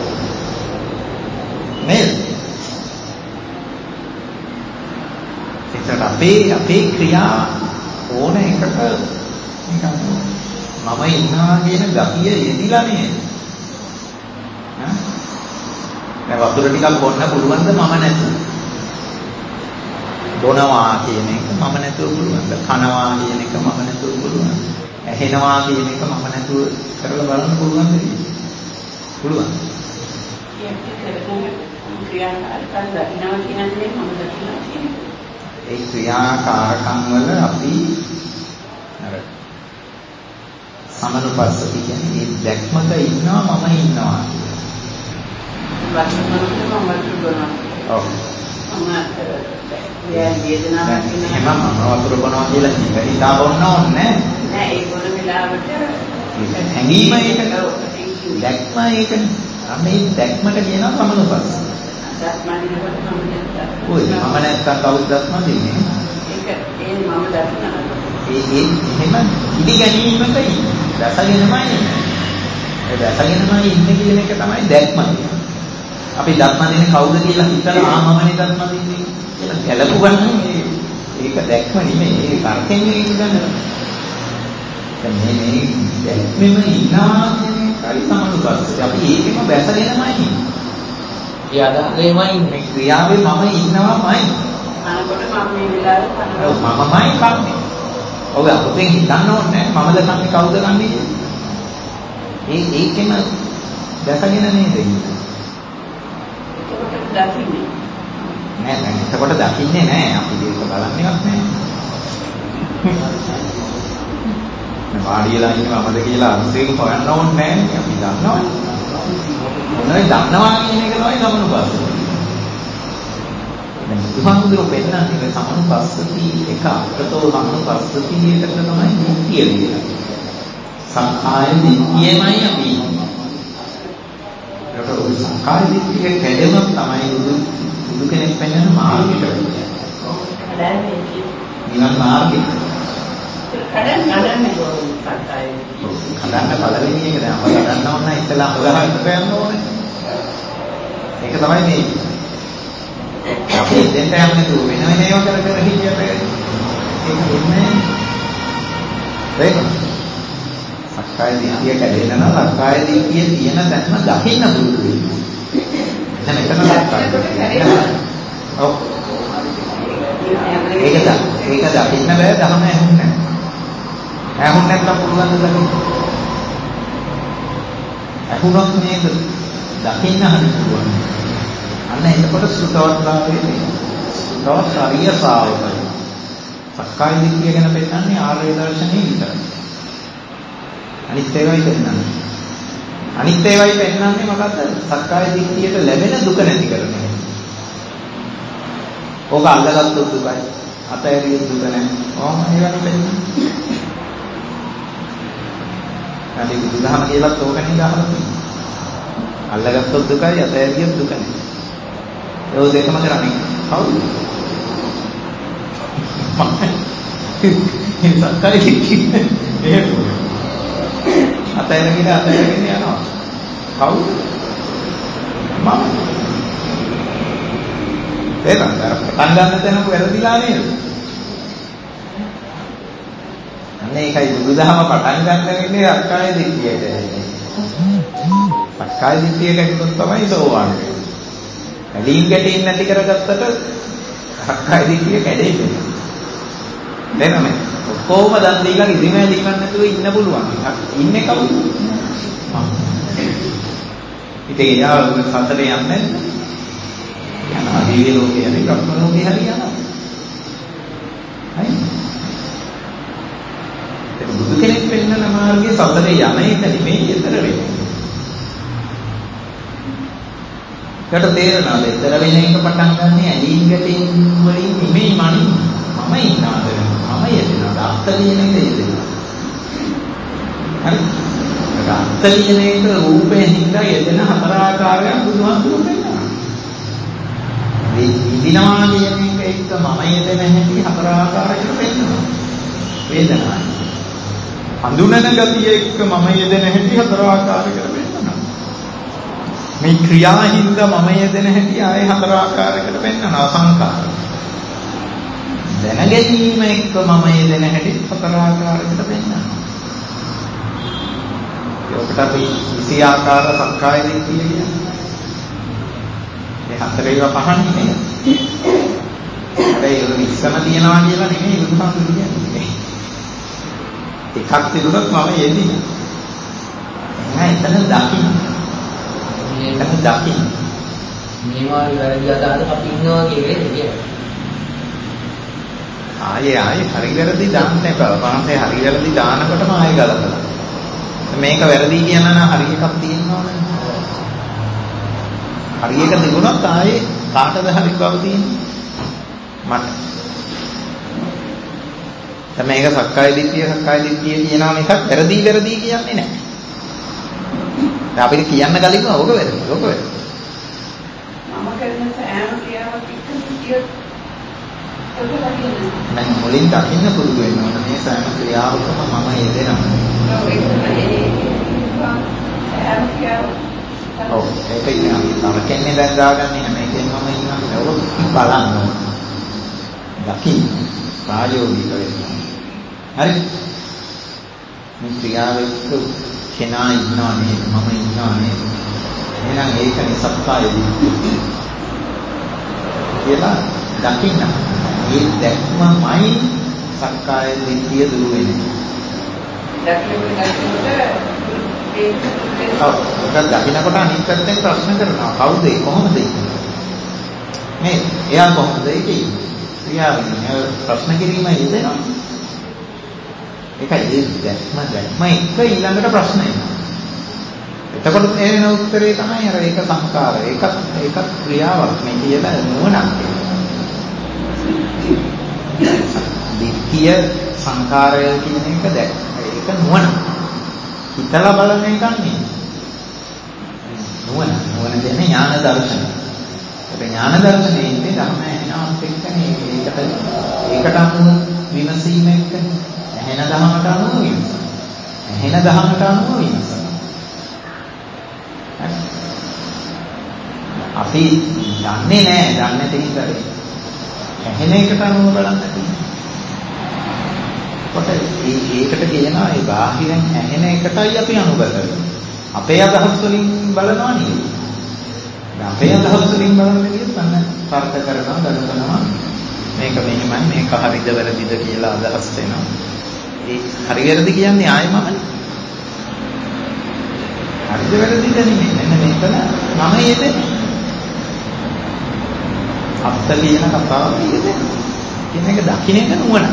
Speaker 1: නේද? ඒකට අපේ අපේ ක්‍රියා ඕන එකට නිකන් මම ඉන්නවා කියන ගතිය යෙදිලා නේද? ඈ? දැන් වතුර ටිකක් බොන්න පුළුවන්ද මම නැතුව? බොනවා කියන එක මම නැතුව පුළුවන්ද? කනවා කියන එක මම නැතුව පුළුවන්ද? ඇහෙනවා කියන එක මම නැතුව කරලා බලන්න පුළුවන්ද? පුළුවන්. ඒ ක්‍රියාකාරකම් වල අපි අර සමනුපස්සති කියන්නේ මේ දැක්මක ඉන්නවා මම ඉන්නවා. ඔව්. මම වේදනාවක් කියනවා මම වතුර බොනවා කියලා හිතා බොන්න ඕනේ නෑ. ඒ බොන වෙලාවට හැඟීම ඒක දැක්ම ඒකනේ. මේ දැක්මට කියනවා සමනුපස්සති. දස්මදිනකොට මම දැක්කා. ඔය මම නැත්තම් කවුද දස්මදින්නේ? ඒක ඒ මම දස්මන. ඒ ඒ එහෙම පිළිගැනීමක දැසගෙනමයි ඉන්නේ. ඒ දැසගෙනමයි ඉන්නේ කියන එක තමයි දැක්ම කියන්නේ. අපි දස්මදින්නේ කවුද කියලා හිතලා ආ මමනේ දස්මදින්නේ කියලා ගැලපුවා නම් ඒක දැක්ම නෙමෙයි. ඒ තර්කයෙන් මේක ගන්න. දැන් මේ මේ දැක්මෙම ඉන්නවා කියන එකයි සමනුපස්සති. අපි ඒකෙම දැසගෙනමයි ඉන්නේ. ක්‍රියාදාමයමයි මේ ක්‍රියාවේ මම ඉන්නවාමයි. අනකොට මම මේ වෙලාවේ කරනවා. මමමයි කන්නේ. ඔව් අපතෙන් හිතන්න ඕනේ මමද කන්නේ කවුද කන්නේ කියලා. ඒ ඒකෙම දැකගෙන නේද ඉන්නේ. ඒකට දකින්නේ. නෑ නෑ එතකොට දකින්නේ නෑ අපි ඒක බලන්නේවත් නෑ. මේ වාඩිලා ඉන්නේ මමද කියලා අන්තිම හොයන්න ඕනේ නෑ අපි දන්නවනේ. මොනවද දන්නවා කියන එක තමයි සමනුපස්සති. දැන් බුදුහාමුදුරුවෝ පෙන්නන්නේ මේ සමනුපස්සති එක අර්ථතෝ සමනුපස්සතියකට තමයි මුක්තිය කියන්නේ. සංඛාය දිට්ඨියමයි අපි. ඒකට ඔය සංඛාය දිට්ඨිය කැඩෙනොත් තමයි බුදු බුදු කෙනෙක් පෙන්වන මාර්ගයට වෙන්නේ. නිවන් මාර්ගය. කඩන්න කඩන්නේ සංඛාය දිට්ඨිය. කඩන්න පළවෙනි එක දැන් අපල ගන්න ඕන නම් ඉතලා උදාහරණයක් ගන්න ඕනේ. ඒක තමයි මේ අපි දෙන්න යන්නේ තු වෙන වෙන ඒවා කර කර හිටියට ඒක වෙන්නේ ඒක සක්කාය දිට්ඨිය කැඩෙන්න නම් සක්කාය දිට්ඨිය තියෙන තැනම දකින්න පුළුවන් වෙනවා. එතන එතන සක්කාය දිට්ඨිය. ඔව්. ඒක ද ඒක දකින්න බෑ ධර්ම ඇහුන්නේ නැහැ. ඇහුන් නැත්තම් පුළුවන් ද දකින්න. ඇහුනොත් මේක දකින්න හරි පුළුවන්. අන්න එතකොට සුතවත්භාවයේ සුතවත් ආර්ය ශ්‍රාවකය. සක්කාය දිට්ඨිය ගැන පෙන්නන්නේ ආර්ය දර්ශනයේ විතරයි. අනිත් ඒවායි පෙන්නන්නේ. අනිත් ඒවායි පෙන්නන්නේ මොකද්ද? සක්කාය දිට්ඨියට ලැබෙන දුක නැති කරන එක. ඕක අල්ලගත්තොත් දුකයි. අතහැරියොත් දුක නැහැ. ඕම ඒවායි පෙන්නන්නේ. අපි බුදුදහම කියලාත් ඕකනේ ගහලා තියෙන්නේ. අල්ලගත්තොත් දුකයි අතහැරියොත් දුක නැහැ. ඒ දෙකම කරන්නේ කවුද? මම සක්කාය දිට්ඨිය එහෙම අතහැරගෙන අතහැරගෙන යනවා. කවුද? මම. ඒක අර පටන් ගන්න තැනක වැරදිලා නේද? අන්න ඒකයි බුදුදහම පටන් ගන්න වෙන්නේ සක්කාය දිට්ඨියට. සක්කාය දිට්ඨිය කැඩුණොත් තමයි සෝවාන් වෙන්නේ. ඇලීම් ගැටීම් නැති කරගත්තට සක්කාය දිට්ඨිය කැඩෙන්නේ. දැනම කොහොම දන් දීලා ඉදිම ඇලීමක් නැතුව ඉන්න පුළුවන්. ඉන්නේ කවුද? ඉතින් එයා සතරේ යන්නේ යනවා. දිව්‍ය ලෝකේ යන්නේ බ්‍රහ්ම ලෝකේ හරි යනවා. හරි. ඒක බුදු කෙනෙක් වෙන්න මාර්ගයේ සතරේ යන එක නෙමෙයි ඊතර වෙන්නේ. කට තේරෙනවද? ඊතර වෙන එක පටන් ගන්න ඇලීම් ගැටීම් වලින් නෙමෙයි මනින්. මම ඉන්නාද? මම යෙදෙනවා. අත්තලියන එක යෙදෙනවා. හරි. ඒක අත්තලියන එක රූපයෙන් හින්දා යෙදෙන හතර ආකාරයක් බුදුහාමුදුරුවෝ කියනවා. මේ විඳිනවා කියන එක එක්ක මම යෙදෙන හැටි හතර ආකාරයකට පෙන්නනවා. වේදනාව. හඳුනන ගතිය එක්ක මම යෙදෙන හැටි හතර ආකාරයකට පෙන්නනවා. මේ ක්‍රියාහින්ද මම යෙදෙන හැටි ආයේ හතර ආකාරයකට පෙන්නනවා සංකාර. දැනගැනීම එක්ක මම යෙදෙන හැටි හතර ආකාරයකට පෙන්නනවා. ඒකට අපි ඉසි ආකාර සක්කාය දිට්ඨිය කියන්නේ. මේ හතරේව පහන්නේ නේද? හැබැයි ඒක ඉස්සම තියනවා කියලා නෙමෙයි බුදුහාමුදුරු කියන්නේ. එකක් තිබුණොත් මම යෙදින. එහෙනම් එතන දකින්න. මේකට දකින්න.
Speaker 2: මේවා වැරදි අදහසක් අපි ඉන්නවා කියන්නේ.
Speaker 1: ආයේ ආයේ හරි වැරදි දාන්න එපා. පහන්සේ හරි වැරදි දානකොටම ආයෙ ගලපලා. මේක වැරදි කියන නම් හරි එකක් තියෙනවනේ. හරි එක තිබුණොත් ආයේ කාටද හරි බව තියෙන්නේ? මට. දැන් මේක සක්කාය දිට්ඨිය සක්කාය දිට්ඨිය කියනවා එකක් වැරදි වැරදි කියන්නේ නැහැ. දැන් අපිට කියන්න ගලින්ම ඕක වැරදි. ඕක වැරදි.
Speaker 3: මම කරන සෑම ක්‍රියාවක් එක්ක
Speaker 1: මම මුලින් දකින්න පුරුදු වෙන්න ඕන මේ සෑම ක්‍රියාවකම මම යෙදෙනවා. ඔව් ඒක කියන්නේ තව කෙනෙක් දැන් දාගන්නේ හැම එකෙම මම ඉන්නවා. ඒක බලන්න ඕන. දකින්න ප්‍රායෝගික වෙන්න. හරි. මේ ක්‍රියාවෙක කෙනා ඉන්නවා නේද? මම ඉන්නවා නේද? එහෙනම් ඒක නිසක්කාය දිට්ඨිය. කියලා දකින්න. මේ දැක්මමයි සක්කාය දිට්ඨිය දුරු වෙන්නේ. ඔව් ඒක දකින්නකොට අනිත් පැත්තෙන් ප්‍රශ්න කරනවා. කවුද ඒ? කොහොමද ඒ? මේ එයා කොහොමද ඒකේ? ක්‍රියාවෙන්නේ ප්‍රශ්න කිරීම යෙදෙනවා. ඒකයි ඒ දැක්ම දැක්ම එක ඊළඟට ප්‍රශ්න එනවා. එතකොට එන උත්තරේ තමයි අර ඒක සංකාර. ඒකත් ඒකත් ක්‍රියාවක් මේ කියලා නුවණක්. දිට්ඨිය සංකාරය කියන එක දැක්. ඒක නුවණ. හිතලා බලන එකක් නෙවෙයි. නුවණ. නුවණ කියන්නේ ඥාන දර්ශනය. ඒක ඥාන දර්ශනයේ ඉන්නේ ධර්ම ඇහෙනවත් එක්කනේ ඒකට ඒකට අනුව විමසීම එක්කනේ. ඇහෙන ධර්මයට අනුව විමස. ඇහෙන ධර්මයට අනුව විමස. අපි දන්නේ නැහැ, දන්නේ නැති නිසා ඇහෙන එකට අනුව බලන්න තියෙනවා. කොට ඒකට කියනවා ඒ බාහිරෙන් ඇහෙන එකටයි අපි අනුගත වෙන්නේ. අපේ අදහස් වලින් බලනවා නෙවෙයි. අපේ අදහස් වලින් බලන්න කියත් අන්න තර්ක කරනවා, දඩනවා. මේක මෙහෙමයි, මේක හරිද වැරදිද කියලා අදහස් වෙනවා. ඒ හරි වැරදි කියන්නේ ආයෙමමනේ. හරිද වැරදිද නෙමෙයි. මෙන්න මේකන මම යෙදෙන්නේ. අත්ත කියන කතාව යෙදෙන්නේ. කියන එක දකින්න එක නුවණ.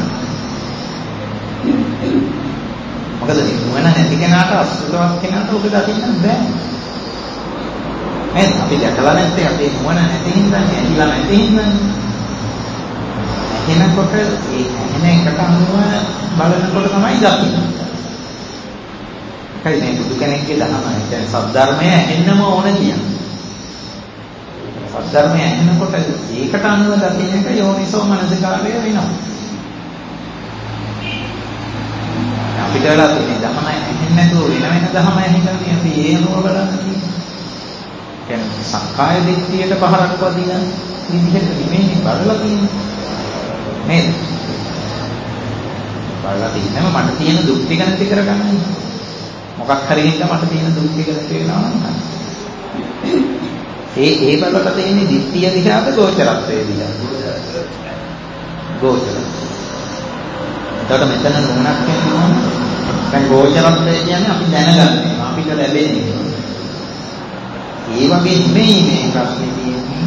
Speaker 1: මොකද නුවණ නැති කෙනාට අසුරවත් කෙනාට ඔබ දකින්න බෑ. එහෙනම් අපි දැකලා නැත්නම් අපේ නුවණ නැති හින්දා ඇහිලා නැති හින්දා එනකොට ඒ ඇහෙන එකට අනුව බලනකොට තමයි දකින්නේ. ඒකයි මේ බුදු කෙනෙක්ගේ ධර්ම කියන්නේ සද්ධර්මය ඇහෙන්නම ඕන කියන්නේ. සද්ධර්මය ඇහෙනකොට ඒකට අනුව දකින්න එක යෝනිසෝ මනසිකාරය වෙනවා. අපිට වෙලා තියෙන ධර්ම ඇහෙන්නේ නැතුව වෙන වෙන ධර්ම ඇහින්නේ අපි ඒ අනුව බලන්න තියෙනවා. කියන්නේ සක්කාය දිට්ඨියට පහරක් වදින විදිහට නෙමෙයි බලලා තියෙන්නේ. නේද? බලලා තින්නම මට තියෙන දුක් ටික නැති කරගන්න. මොකක් හරි හින්දා මට තියෙන දුක් ටික නැති වෙනවා නම් ඒ ඒ බලලා තියෙන දිට්ඨිය දිහාට ගෝචරත්වයේ දිහා. ගෝචර. එතකොට මෙතන නුවණක් වෙනවා. දැන් ගෝචරත්වය කියන්නේ අපි දැනගන්නේ අපිට ලැබෙන එක. ඒ වගේ නෙමෙයි මේ ප්‍රශ්නේ තියෙන්නේ.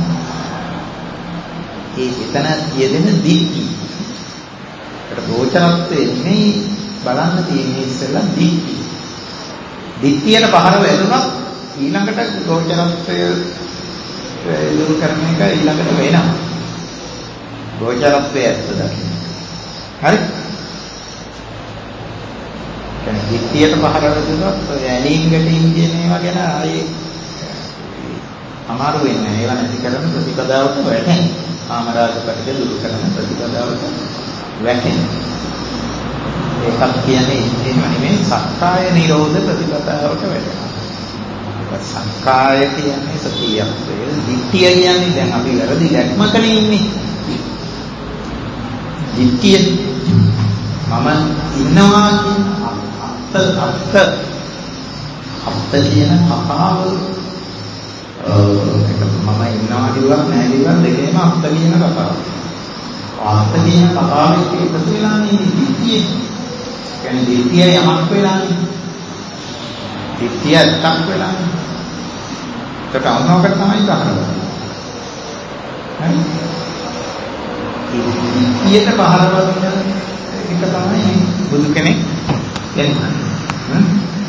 Speaker 1: ඒ එතන යෙදෙන දික්ටි. ඒකට ගෝචරත්වය නෙමෙයි බලන්න තියෙන්නේ ඉස්සෙල්ලා දික්ටි. දික්තියට පහර වැදුනොත් ඊළඟට ගෝචරත්වය දුරු කරන එක ඊළඟට වෙනවා. ගෝචරත්වය ඇත්ත දකින්න. හරි? කියන්නේ දික්තියට පහර වැදුනොත් ඇලීම් ගැටීම් කියන ඒවා ගැන ආයේ අමාරු වෙන්නේ නැහැ. ඒවා නැති කරන ප්‍රතිපදාවට වැටෙන. කාමරාග පිටක දුරු කරන ප්‍රතිපදාවට වැටෙන. ඒකත් කියන්නේ එහෙම නෙමෙයි සක්කාය නිරෝධ ප්‍රතිපදාවට වැටෙනවා. සක්කාය කියන්නේ සතියක්ද. දිට්ඨිය කියන්නේ දැන් අපි වැරදි දැක්මකනේ ඉන්නේ. දිට්ඨිය මම ඉන්නවා කියන අත්ත අත්ත අත්ත කියන කතාව මම ඉන්නවා කිව්වා නෑ කිව්වා දෙකේම අත්ත කියන කතාව. අත්ත කියන කතාවේ එකතු වෙලා නේ දිට්ඨිය. කියන්නේ දිට්ඨිය යමක් වෙලා නේ. දිට්ඨිය එකක් වෙලා නේ. ඒක අන්නෝකට තමයි කරන්නේ. හරි? දිට්ඨියට පහර වදින එක තමයි බුදු කෙනෙක් කියන්නේ. හ්ම්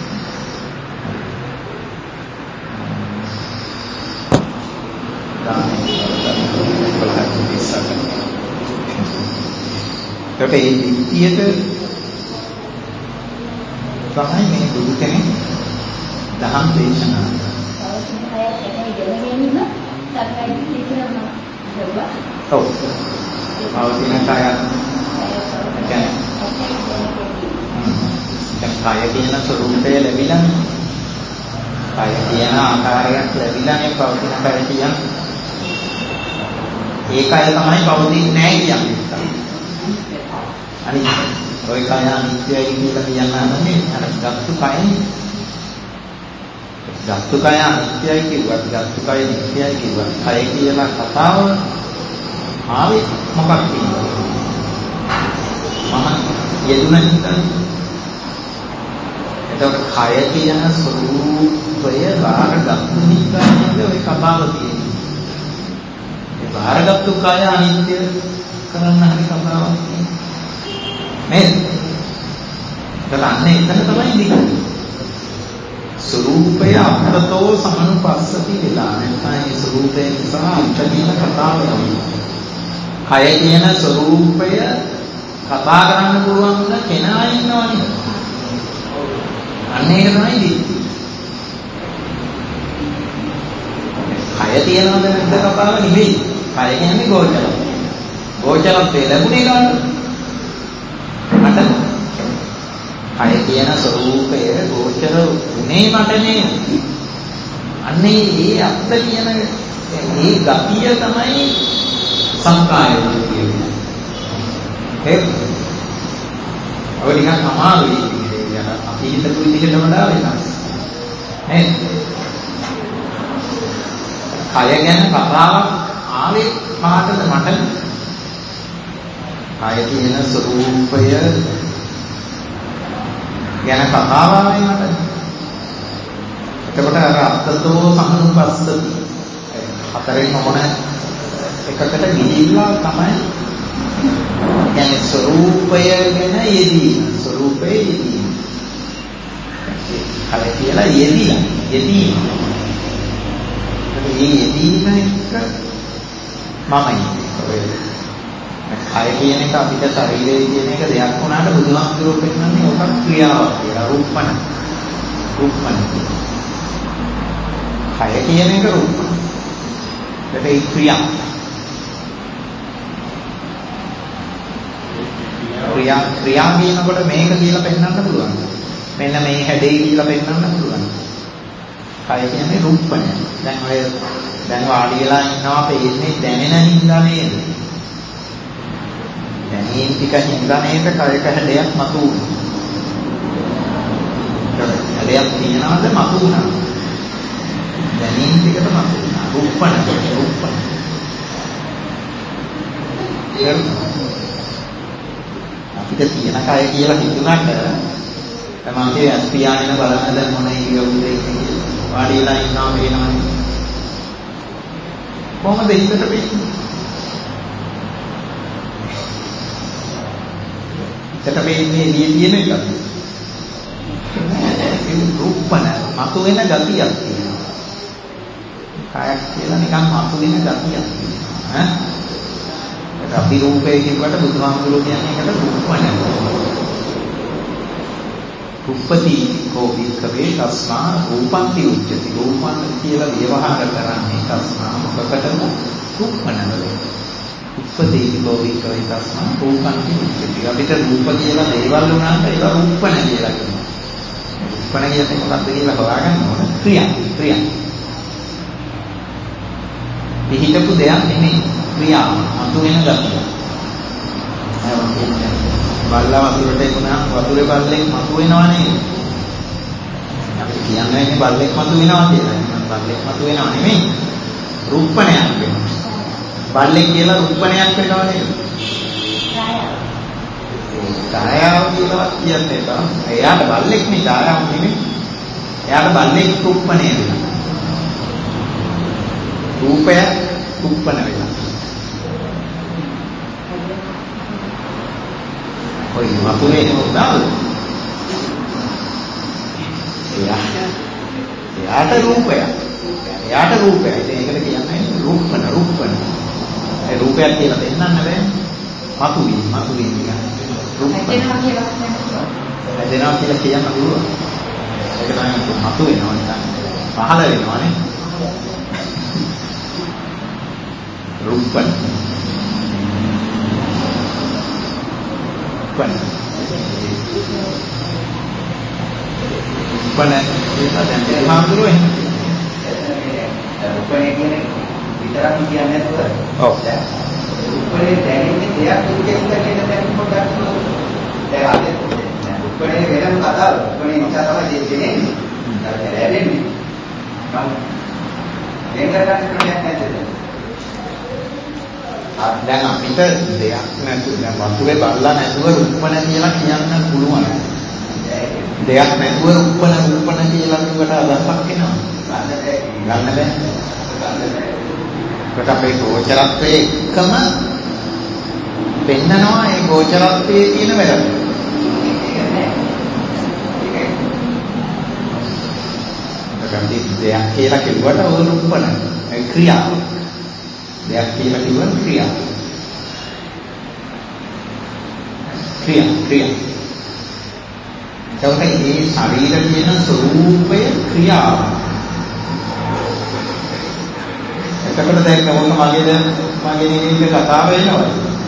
Speaker 1: ඒකට ඒ දිට්ඨියට තමයි මේ බුදු කෙනෙක් දහම් දේශනා කරනවා. ඔව්. පවතින කය දැන් කය කියන ස්වરૂපය ලැබිලානේ. කය කියන ආකාරයක් ලැබිලානේ පවතින කය කියන්නේ. ඒ කය තමයි පවතින්නේ නැහැ කියන්නේ. අනිත් ඔය කය අනිත්‍යයි කියලා කියනවානේ අර ගත්තු කයනේ. ගත්තු කය අනිත්‍යයි කිව්වත් ගත්තු කය නිට්ටයයි කිව්වත් කය කියලා කතාව ආවේ මොකක්ද කියන්නේ? මම යෙදුන හිතන්නේ. එතකොට කය කියන ස්වરૂපය බාරගත්තු නිසා නේද ඔය කතාව තියෙන්නේ. ඒ බාරගත්තු කය අනිත්‍ය කරන්න හරි කතාවක් තියෙන්නේ. නේද? කරන්නේ එතන තමයි දිගන්නේ. ස්වરૂපය අත්තතෝ සමනුපස්සති වෙලා නැත්නම් ඒ ස්වરૂපය නිසා අත්ත කියන කතාව තමයි. කය කියන ස්වરૂපය කතා කරන්න පුළුවන් කෙනා ඉන්නවනේ. අන්න ඒක තමයි දිට්ඨිය. කය තියනවද නැද්ද කතාව නෙවෙයි. කය කියන්නේ ගෝචරය. ගෝචරත්වයේ ලැබුණේ කාටද? මට. කය කියන ස්වરૂපය ගෝචර උනේ මට නේ. අන්නේ ඒ අත්ත කියන ඒ ගතිය තමයි සංකාය කියන්නේ. ඒක ඔය නිකන් අමාරුයි. අපි හිතපු විදිහට වඩා වෙනස්. නේද? කය ගැන කතාවක් ආවේ කාටද මට? කය කියන ස්වરૂපය ගැන කතාව ආවේ මට. එතකොට අර අත්තතෝ සමනුපස්සති හතරෙන් මොන එකකට ගිහිල්ලා තමයි يعني ස්වરૂපය ගැන යෙදී ස්වરૂපේ යෙදී කල කියලා යෙදিলা යෙදී ඒ යෙදීම එක මමයි ඔය කය කියන එක අපිට ශරීරය කියන එක දෙයක් වුණාට බුදුහාමුදුරුවෝ පෙන්නන්නේ ඔක ක්‍රියාවක් කියලා රූපණ රූපණ කය කියන එක රූපණ ඒ ක්‍රියා ක්‍රියා ක්‍රියා කියනකොට මේක කියලා පෙන්වන්න පුළුවන්. මෙන්න මේ හැඩේ කියලා පෙන්වන්න පුළුවන්. කය කියන්නේ රූපණය. දැන් ඔය දැන් වාඩි වෙලා ඉන්නවා පේන්නේ දැනෙන හින්දා නේද? දැනීම් ටික හින්දා නේද කයක හැඩයක් මතුවුනේ. හැඩයක් තියනවාද මතුවුණා. දැනීම් ටිකට මතුවුණා. රූපණය රූපණය. අපිට තියෙන කය කියලා හිතුණාට තමන්ගේ ඇස් පියාගෙන බලන්න දැන් මොන ඉරියව්වද ඉන්නේ වාඩි වෙලා ඉන්නවා පේනවනේ. කොහොමද හිතට පේන්නේ? හිතට පේන්නේ එළියේ තියෙන එකද? ඒ රූපන මතුවෙන ගතියක් තියෙනවා. කායක් කියලා නිකන් මතුවෙන ගතියක් තියෙනවා. ඈ ඒක අපි රූපේ කියනකොට බුදුහාමුදුරුවෝ කියන්නේ ඒකට රූපන. රූපති කෝපිකවේ තස්මා රූපන්ති උච්චති. රූපන් කියලා ව්‍යවහාර කරන්නේ තස්මා මොකකටද? රූපන වල. උපදී කෝපිකවේ තස්මා රූපන්ති උච්චති. අපිට රූප කියලා දේවල් වුණාට ඒක රූපන කියලා කියනවා. රූපන කියන්නේ මොකක්ද කියලා හොයාගන්න ඕන. ක්‍රියා ක්‍රියා. පිහිටපු දෙයක් නෙමෙයි. ක්‍රියාව අතුවෙන ගතිය. බල්ලා වතුරට එනවා වතුරේ බල්ලෙක් මතුවෙනවා නේද? අපි කියන්නේ බල්ලෙක් මතුවෙනවා කියලා. බල්ලෙක් මතුවෙනවා නෙමෙයි. රූපණයක් වෙනවා. බල්ලෙක් කියලා රූපණයක් වෙනවා නේද? ඡායාව කියලා කියන්නේ බා. එයාට බල්ලෙක් නේ ඡායාව නෙමෙයි. එයාට බල්ලෙක් රූපණය වෙනවා. රූපය රූපණ වෙනවා. ඔය වතුරේ නෝදාල්. එයාට රූපය. එයාට රූපය. ඉතින් ඒකට කියන්නේ රූපණ රූපණ. ඒ රූපයක් කියලා දෙන්නන්න බෑ. මතුවි මතුවි කියන්නේ රූපණ. දෙනවා කියලා කියන්න දෙනවා කියලා කියන්න පුළුවන්. ඒක තමයි මතු වෙනවා නිකන්. පහළ වෙනවානේ. රූපණ. Bukan. Bukan kita dan terima dulu ya.
Speaker 2: Bukan ini bicara pikirannya tu.
Speaker 1: Oh.
Speaker 2: Bukan dari ini dia kita kita kita dari produk tu. Dia ada. Bukan ini beda kata. Bukan ini bicara apa jadi ini. Dari ini. Kamu. Yang kita kerjakan itu.
Speaker 1: දැන් අපිට දෙයක් නැතුව දැන් වතුරේ බලලා නැතුව රූපණ කියලා කියන්න පුළුවන්. දෙයක් නැතුව රූපණ රූපණ කියලා කියවට අදහසක් එනවා. ගන්න බෑ. කොට අපේ ගෝචරත්වයේ එකම පෙන්නනවා ඒ ගෝචරත්වයේ තියෙන වැරද්ද. ඒකත් දෙයක් කියලා කිව්වට ඔය රූපණ ඒ ක්‍රියාව. දෙයක් කියලා කිව්වම ක්‍රියා. ක්‍රියා ක්‍රියා. ඒකට මේ ශරීර කියන ස්වરૂපය ක්‍රියාව. එතකොට දැන් මොකද මගේද මගේ නෙමෙයි කතාව වෙනවද?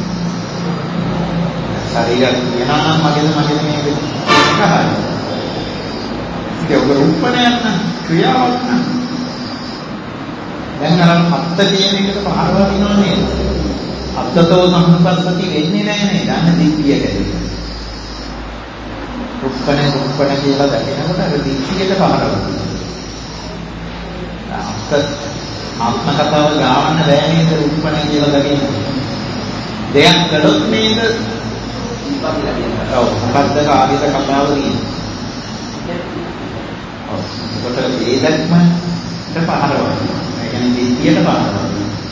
Speaker 1: ශරීරය කියනවා නම් මගේද මගේ නෙමෙයි එකයි. ඒක රූපණයක් න ක්‍රියාවක් න දැන් අර අත්ත කියන එකට පහරව දිනව නේද? අත්තතෝ සම්පස්සති වෙන්නේ නැහැ නේද? අන්න දිට්ඨියකට. රුක්කනේ රුක්කන කියලා දැනනකොට අර දිට්ඨියට පහරව දිනනවා. අත්ත ආත්මකතාව ගාවන්න බෑ නේද රුක්කනේ කියලා දැනෙන්නේ. දෙයක් කළොත් නේද? ඔව් මොකද්ද කාර්යද කතාව කියන්නේ? ඔව් ඒකට ඒ දැක්මට පහරව කියන්නේ දිට්ඨියට පාරනවා.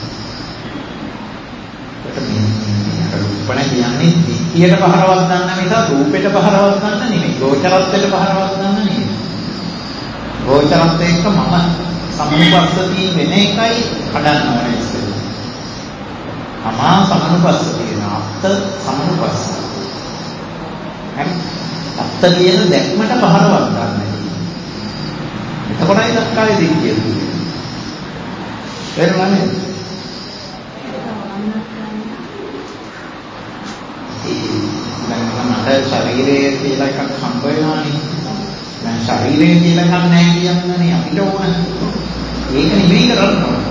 Speaker 1: ඒක මේ රූපණ කියන්නේ දිට්ඨියට පහරවක් ගන්න නිසා රූපෙට පහරවක් ගන්න නෙමෙයි. ගෝචරත්වයට පහරවක් ගන්න නෙමෙයි. ගෝචරත්වය එක්ක මම සමුපස්සති වෙන එකයි හදන්න ඕනේ ඉස්සෙල්ලා. අමා සමුපස්සති වෙන අත්ත සමුපස්සති. හරි. අත්ත කියන දැක්මට පහරවක් ගන්න. එතකොටයි දක්කාවේ දිට්ඨිය කියන්නේ. එරමනේ මට ශරීරයේ කියලා එකක් හම්බ වෙනවානේ. දැන් ශරීරයේ කියලා එකක් නැහැ කියන්නේ අපිට ඕන. ඒක නෙමෙයි කරන්න ඕන.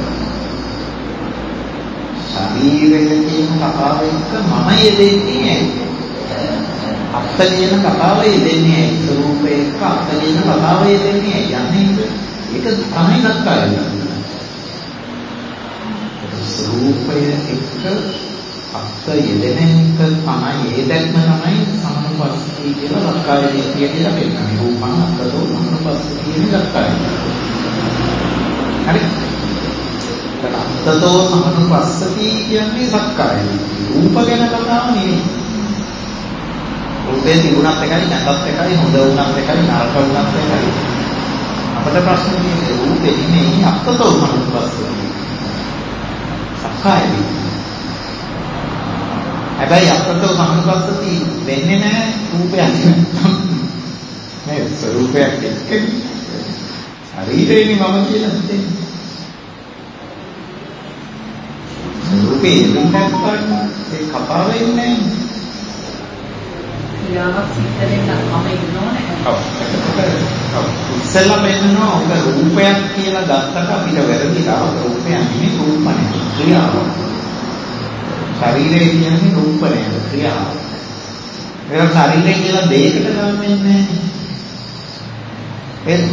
Speaker 1: ශරීරයේ කියන කතාව එක්ක මම යෙදෙන්නේ ඇයි? අත්ත කියන කතාව යෙදෙන්නේ ඇයි? ස්වરૂපේ එක්ක අත්ත කියන කතාව යෙදෙන්නේ ඇයි? යන්නේ ඒක තමයි දක්කාවේ. රූපය එක්ක අත්ත යෙදෙන එක තමයි ඒ දැක්ම තමයි සමනුපස්සී කියලා ලක්කාය දිට්ඨිය කියලා පෙන්නන්නේ. රූපං අත්තතෝ සමනුපස්සී කියන ලක්කාය. හරි. අත්තතෝ සමනුපස්සී කියන්නේ සක්කාය දිට්ඨිය. රූප ගැන කතාව නෙවෙයි. රූපේ තිබුණත් එකයි නැතත් එකයි හොඳ වුණත් එකයි නරක වුණත් එකයි. අපිට ප්‍රශ්නේ තියෙන්නේ රූපේ නෙමෙයි අත්තතෝ සමනුපස්සී. සක්කාය දිට්ඨිය. හැබැයි අත්තතෝ සමනුපස්සති වෙන්නේ නැහැ රූපයක් නේද? ස්වરૂපයක් එක්ක ශරීරේනේ මම කියලා හිතෙන්නේ. රූපේ ඉන්නකන් ඒ කතාව වෙන්නේ
Speaker 3: යාවක් සිද්ධ වෙන්න මම ඉන්නෝනේ.
Speaker 1: ඔව්. ඔව්. ඉස්සෙල්ලා මෙන්නෝ ඔක රූපයක් කියලා ගත්තට අපිට වැරදිලා රූපයක් නෙමෙයි රූපණය. ක්‍රියාව. ශරීරය කියන්නේ රූපණය ක්‍රියාව. ඒක ශරීරය කියලා දෙයකට ගන්නෙ නැහැ. ඒක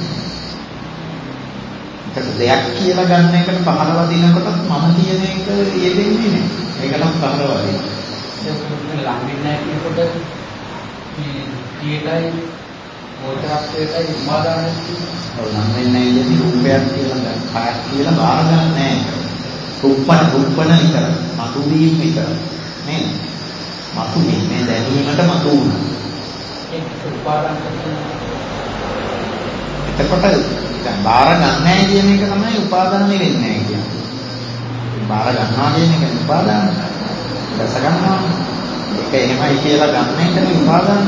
Speaker 1: දෙයක් කියලා ගන්න එකට පහළ වදිනකොට මම කියන එක යෙදෙන්නේ නැහැ. ඒකටත් පහළ වදිනවා.
Speaker 4: ඒක ලඟින් නැහැ කියනකොට මේ කීයටයි මොහොතක්යටයි උපාදානයි කියනවා.
Speaker 1: ඔව් නම් වෙන්නේ නැහැ රූපයක් කියලා ගන්න. කායක් කියලා බාර ගන්න නැහැ. රූපණ රූපණ විතර මතුවීම විතර නේද? මතුවීම මේ දැනීමට මතු වුණා.
Speaker 4: ඒක උපාදාන කරනවා.
Speaker 1: එතකොට දැන් බාර ගන්නෑ කියන එක තමයි උපාදානෙ වෙන්නේ නැහැ කියන්නේ. බාර ගන්නවා කියන එක උපාදාන. රස ගන්නවා. ඒක එහෙමයි කියලා ගන්න එකනේ උපාදාන.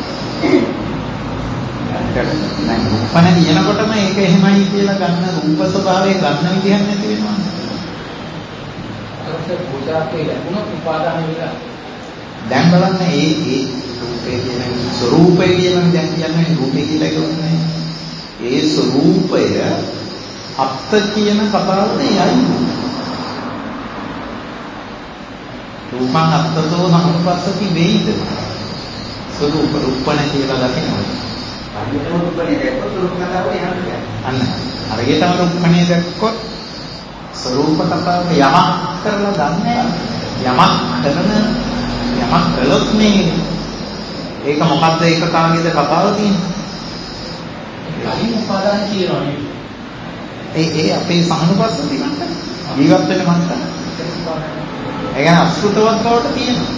Speaker 1: දැන් රූපණ කියනකොටම ඒක එහෙමයි කියලා ගන්න රූප ස්වභාවය ගන්න විදිහක් නැති වෙනවා.
Speaker 4: ඒක පූජාකේ ලැබුණොත් උපාදාන වෙලා.
Speaker 1: දැන් බලන්න මේ මේ රූපේ කියන ස්වરૂපය කියන දැන් කියන්නේ රූපේ කියලා කියන්නේ. ඒ ස්වરૂපය අත්ත කියන කතාවනේ යයි. රූපං අත්තතෝ සමුපස්සති වේද. ස්වરૂප රූපණ කියලා දකිනවා.
Speaker 2: අනිතම රූපණේ දැක්කොත් රූප කතාවට යන්නේ.
Speaker 1: අන්න හරියටම රූපණේ දැක්කොත් ස්වરૂප කතාවට යමක් කරලා ගන්න යමක් කරන යමක් කළොත් මේ ඒක මොකද්ද ඒක කාගේද කතාව තියෙන්නේ.
Speaker 4: කලින් උපාදාන කියනවා නෙවෙයි.
Speaker 1: ඒ ඒ අපේ සමනුපස්සති මට්ටම ජීවත් වෙන මට්ටම. ඒ කියන්නේ අසෘතවත් බවට තියෙනවා.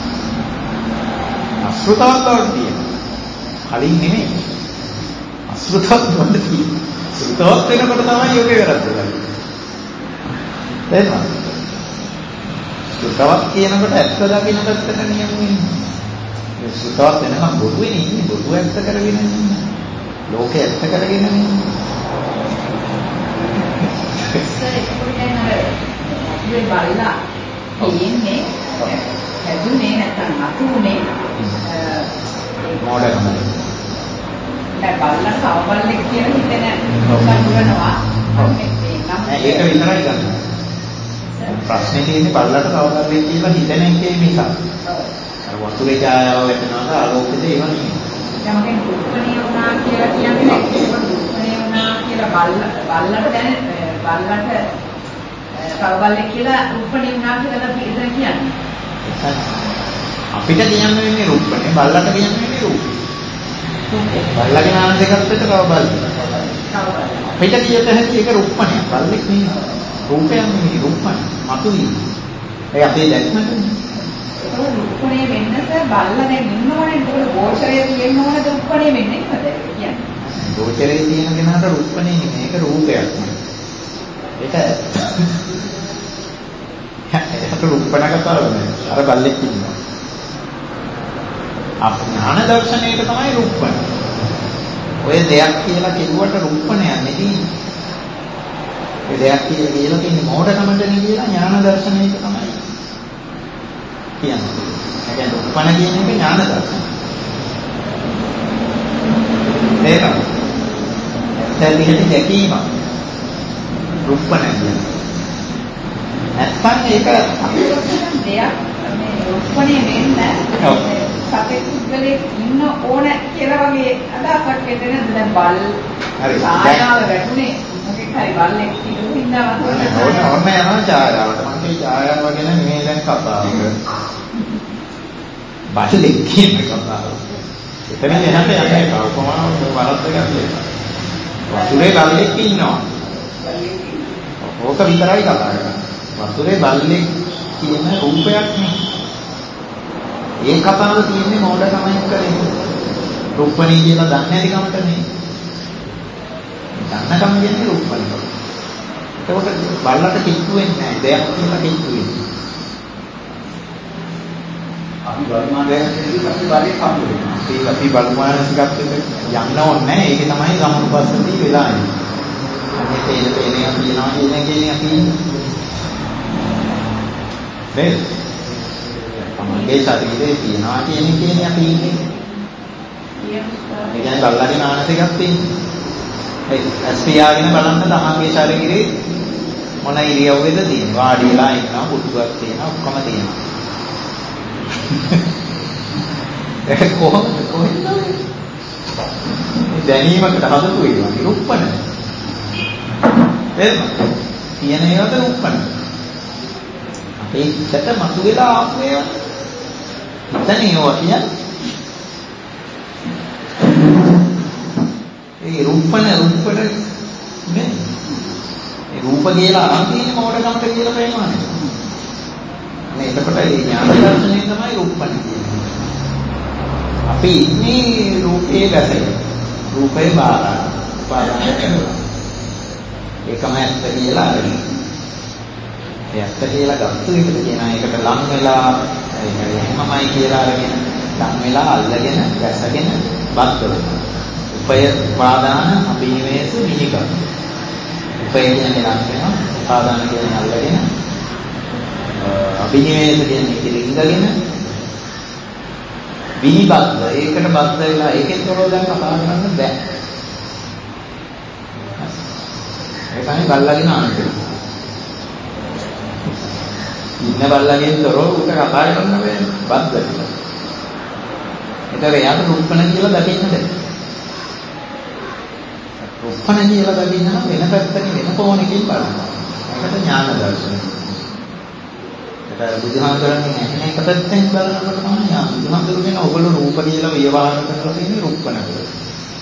Speaker 1: අසෘතවත් බවට තියෙනවා. කලින් නෙමෙයි. අසෘතවත් බවට තියෙනවා. සෘතවත් වෙනකොට තමයි යෝගේ වැරද්දලා. තේරුණාද? සෘතවත් කියනකොට ඇත්ත දකින්න පැත්තට නියම වෙන්නේ. මේ සෘතවත් වෙනකම් බොරුවේ ඉන්නේ බොරුව ඇත්ත කරගෙන ඉන්නේ. ලෝකේ ඇත්ත කරගෙන ඉන්නේ.
Speaker 3: ඉස්සර ඉක්කොටෙන් අර මේ බලලා ඉන්නේ හැදුනේ නැත්නම් අතුනේ
Speaker 1: මොඩර්න්
Speaker 3: දැන් බලලා සවබල්ලෙක් කියලා හිතෙන ගන්නවා
Speaker 1: ඒක විතරයි ගන්න. ප්‍රශ්නේ තියෙන්නේ බල්ලට සවබල්ලෙක් කියලා හිතෙන එකේ මිසක්. අර වතුරේ ඡායාව වැටෙනවාද ආලෝකයේද ඒව නෙමෙයි.
Speaker 3: දැන් මගෙන් රූපණිය වුණා කියලා කියන්නේ ඒක රූපණිය වුණා කියලා බල්ල බල්ලට දැන බල්ලට සවබල්ලෙක් කියලා රූපණිය වුණා කියලා පිළිදෙන කියන්නේ.
Speaker 1: අපිට කියන්න වෙන්නේ රූපණේ බල්ලට කියන්න වෙන්නේ රූපේ. බල්ලගේ නාම දෙකක් විතර සවබල්ල. අපිට කියත හැකි ඒක රූපණය. බල්ලෙක් නෙවෙයි. රූපයක් නෙවෙයි රූපණය. මතුවීම. ඒ අපේ දැක්මනේ.
Speaker 3: ඒක රූපණේ වෙන්නට බල්ල දැන් ඉන්නවනේ ඒක ගෝචරයේ තියෙන්න ඕනද රූපණේ වෙන්නේ නේද කියන්නේ.
Speaker 1: ගෝචරයේ තියෙන කෙනාට රූපණේ නෙමෙයි ඒක රූපයක්. ඒක ඒක රූපණ කතාව නෙවෙයි. අර බල්ලෙක් ඉන්නවා. අඥාන දර්ශනයට තමයි රූපණ. ඔය දෙයක් කියලා කිව්වට රූපණයක් නෙවෙයි. ඔය දෙයක් කියලා කියලා තියෙන්නේ මොඩකමටනේ කියලා ඥාන දර්ශනයක තමයි. කියන්නේ. ඒ කියන්නේ රූපණ කියන එක ඥාන දර්ශනය. ඒක. දැන් දැකීම රූපණ කියන්නේ. නැත්නම් ඒක
Speaker 3: දෙයක් මේ රූපණේ වෙන්න
Speaker 1: ඔව්.
Speaker 3: සතේ පුද්ගලෙක් ඉන්න ඕන කියලා වගේ අදහසක් එතන දැන් බල්
Speaker 1: හරි.
Speaker 3: ආයාව වැටුනේ මොකෙක් හරි බල්ලෙක් කියලා හින්දා වතුර
Speaker 1: ඕන ඕන යනවා ඡායාවට. මම මේ ඡායාව ගැන නෙමෙයි දැන් කතාව. බල්ලෙක් කියන කතාව. එතන එහාට යන්නේ කවුරුම වරද්ද ගන්න. වතුරේ බල්ලෙක් ඉන්නවා. ඕක විතරයි කතා කරන්නේ. වතුරේ බල්ලෙක් කියන රූපයක් නේ. ඒ කතාව තියෙන්නේ මොඩකමෙන් කරේ. රූපණී කියලා දන්නේ නැති කමට නේ. දන්නකම කියන්නේ රූපණී. ඒකට බල්ලට කිච්චු වෙන්නේ නැහැ. දෙයක් කියලා කිච්චු වෙන්නේ.
Speaker 2: අපි වර්මානයේදී අපි බල්ලෙක් හම්බ වෙනවා.
Speaker 1: ඒක අපි බලමානසිකත්වයට යන්න ඕනේ නැහැ. ඒක තමයි සමුපස්සති වෙලා ඉන්නේ. අනේ තේන තේනේ කියනවා කියන එකනේ අපි නේද? තමන්ගේ ශරීරයේ තියනවා කියන එකනේ අපි ඉන්නේ. ඒ කියන්නේ බල්ලාගේ මානසිකත්වය තියෙන්නේ. ඒ ඇස්පියාගෙන බලන්න තමන්ගේ ශරීරයේ මොන ඉරියව්වෙද තියෙන්නේ. වාඩි වෙලා ඉන්නවා, පුටුවක් තියෙනවා, ඔක්කොම තියෙනවා. ඒක කොහොමද කොහෙන්ද දැනීමකට හදපු ඒවා නිරුප්පණ එහෙම තියෙන ඒවාද රුප්පණ අපේ හිතට මතුවලා ආපු ඒවා දැන් ඒවා කියන්නේ ඒ රුප්පණ රුප්පණ නේ ඒ රූප කියලා අරන් තියෙන මොඩකමට කියලා ප්‍රේමනේ නේ එතකොට මේ ඥාන දර්ශනය තමයි රුප්පණ කියන්නේ අපි ඉන්නේ රූපේ වැසෙන රූපේ බාරා බාරා කරනවා ඒකම ඇත්ත කියලා අරගෙන ඒ ඇත්ත කියලා ගත්ත එකට කියනවා ඒකට ලං වෙලා ඒක එහෙමමයි කියලා අරගෙන ලං වෙලා අල්ලගෙන වැසගෙන බත් කරනවා උපය උපාදාන අභිනිවේෂ විනික උපය කියන්නේ ලං වෙනවා උපාදාන කියන්නේ අල්ලගෙන අභිනිවේෂ කියන්නේ ඉරිංගගෙන විනිබද්ධ ඒකට බද්ධ වෙලා ඒකෙන් තොරව දැන් කතා කරන්න බෑ. ඒකයි බල්ලාගෙන ආනන්ද. ඉන්න බල්ලාගෙන් තොරව උට කතා කරන්න බෑ බද්ධ කියලා. ඒතර යාට රුප්පණ කියලා දකින්න බෑ. රුප්පණ කියලා දකින්න නම් වෙන පැත්තකින් වෙන කෝණකින් බලන්න. ඒකට ඥාන දර්ශනය. බුදුහාමුදුරන්ගේ නැහැ එක පැත්තෙන් බලනකොට තමයි ආ බුදුහාමුදුරු කියන ඔයගොල්ලෝ රූප කියලා ව්‍යවහාර කරලා තියෙන්නේ රුප්පණ කියලා.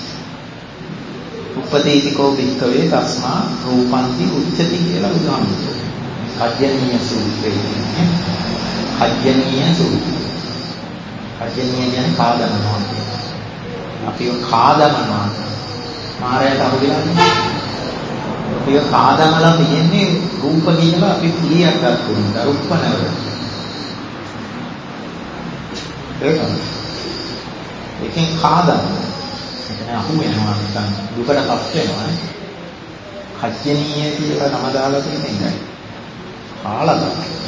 Speaker 1: උපදේතිකෝ වික්කවේ තස්මා රූපන්ති උච්චති කියලා බුදුහාමුදුරු. අජ්ජනීය සූත්‍රයේ අජ්ජනීය සූත්‍රය. අජ්ජනීය කියන්නේ කාදමනවා. අපිව කාදමනවා. මායයට අහුවෙලා නේ. ඒක කාදමලා තියෙන්නේ රූප කියලා අපි පිළියක් ගන්නවා රුප්පණවල ඒකයි ඒකෙන් කාදම එතන අහු වෙනවා නිකන් දුකටපත් වෙනවා කච්චනීය කියලා නම දාලා තියෙන එකයි කාලද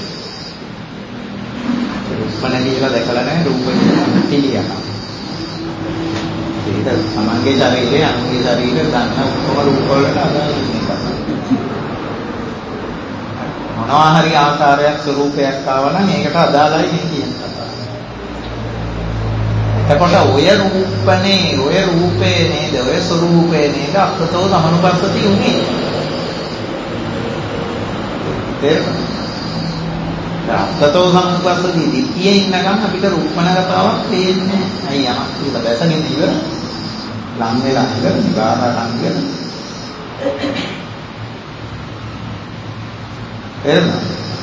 Speaker 1: රුප්පණ කියලා දැකලා නැහැ රූප කියලා පිළියක් ඒක සමන්ගේ ශරීරයේ අනුගේ ශරීරය ගන්න ඔක්කොම රූප වලට අදාළ වෙනවා. මොනවා හරි ආකාරයක් ස්වરૂපයක් ආවනම් ඒකට අදාළයි මේ කියන කතාව. එතකොට ඔය රූපනේ ඔය රූපේ නේද ඔය ස්වરૂපේ නේද අත්තෝ සමනුපස්සති උනේ. තේරුණා? අත්තෝ සමනුපස්සති දිට්ඨියේ ඉන්නකම් අපිට රූපණ කතාවක් තේන්නේ නැහැ. අයියා යමක් කියලා දැසගෙන ඉවර ලං වෙලා ඉවර නිබාරා ලං වෙලා එහෙනම්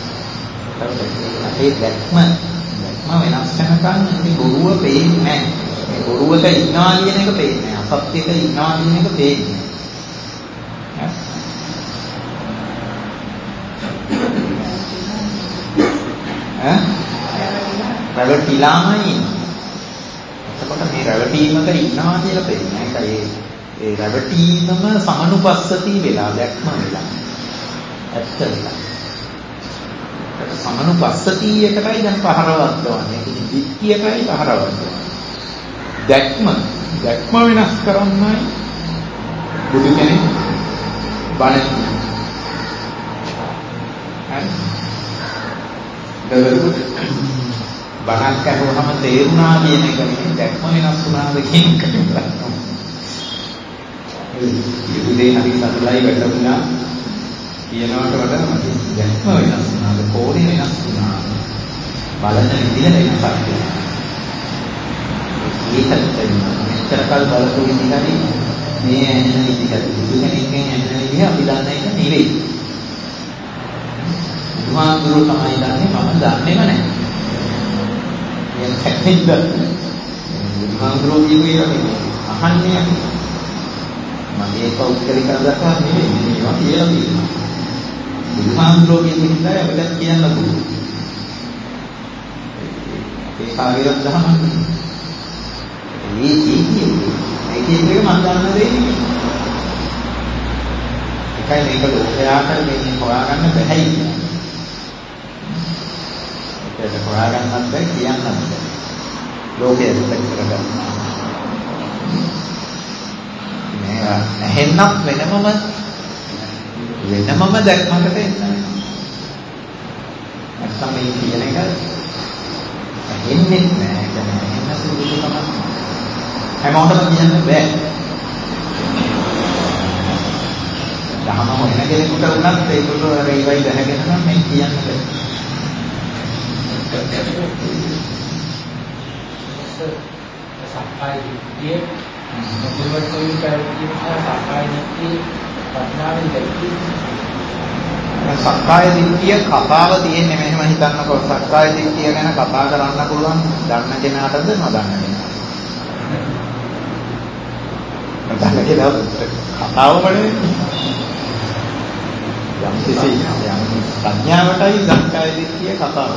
Speaker 1: ඒ දැක්ම දැක්ම වෙනස් වෙනකන් ඉතින් බොරුව පේන්නේ නැහැ. මේ බොරුවක ඉන්නවා කියන එක පේන්නේ නැහැ. අසත්‍යක ඉන්නවා කියන එක පේන්නේ නැහැ. ඈ? රැවටිලාමයි ඉන්නේ. එතකොට මේ රැවටීමක ඉන්නවා කියලා පේන්නේ. ඒකයි ඒ රැවටීමම සමනුපස්සති වෙලා දැක්ම වෙලා. ඇත්ත වෙලා. සමනුපස්සතියකටයි දැන් පහරවද්දවන්නේ. ඒ දික්කියටයි පහරවද්දවන්නේ. දැක්ම දැක්ම වෙනස් කරන්නයි බුදු කෙනෙක් බණ කියන්නේ. හරි. දවල්ට බණක් අහුවම තේරුණා කියන එක නෙමෙයි දැක්ම වෙනස් වුණාද කියන එක. ඉතින් හරි සතුටුයි වැටුණා. කියනවට වඩා මට දැක්ම වෙනස් වුණා. කෝණය වෙනස් වුණා. බලන විදිහ වෙනසක් වෙනවා. ඒකත් මෙච්චරකල් බලපු විදිහයි මේ ඇහෙන විදිහ. දුකෙන්කින් ඇහෙන විදිහ අපි දන්න එක නෙවෙයි. බුදුහාමුදුරුවෝ තමයි දන්නේ මම දන්නේම නැහැ. ඒක හැදෙන්න. බුදුහාමුදුරුවෝ කියුවේ නෙවෙයි. අහන්නේ මගේ පෞද්ගලික අදහසක් නෙවෙයි. මේවා කියලා තියෙනවා. බුදුහාමුදුරුවෝ කියන විදිහට අපිට කියන්න පුළුවන්. ඒ කාර්යයක් දහමන්නේ. මේ ජීවිතේ මේකේ එක මම දන්න දෙයක් නෙවෙයි. ඒකයි මේක ලෝකයාට මේ හොයාගන්න බැහැ කියන්නේ. ඒක හොයාගන්නත් බැහැ කියන්නත් බැහැ. ලෝකයේ ඉස්සෙල්ලා කරගන්න. මේ ඇහෙන්නත් වෙනමම වෙනමම දැක්මකට එන්න. නැත්නම් මේ කියන එක ඇහෙන්නේ නැහැ. දැන් ඇහෙන්න සුදුසුකම හැමෝටම කියන්න බෑ. දහම හොයන කෙනෙකුට උනත් ඒකට රේවයි දැනගෙන නම් මේ කියන්න බෑ.
Speaker 4: සක්කාය දිට්ඨිය මොකද කොයි කාර්යයකින් සක්කාය දිට්ඨිය ප්‍රඥාවෙන් දැක්කේ.
Speaker 1: සක්කාය දිට්ඨිය කතාව තියෙන්නේ මෙහෙම හිතන්නකො. සක්කාය දිට්ඨිය ගැන කතා කරන්න පුළුවන් දන්න කෙනාටද නොදන්න කෙනාටද? නැත්නම් කියලා කතාව වලේ යම් කිසි යම් සංඥාවටයි සක්කාය දිට්ඨිය කතාව.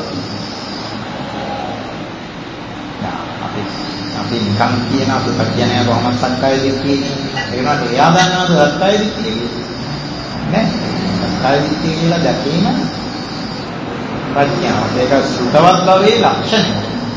Speaker 1: අපි අපි නිකන් කියන අපේ ප්‍රඥාය කොහොමද සක්කාය දිට්ඨිය කියනවා. එයා දන්නවද සක්කාය දිට්ඨිය කියන්නේ? නෑ. සක්කාය දිට්ඨිය කියලා දැකීම ප්‍රඥාව. ඒක සුතවත් භවයේ ලක්ෂණය.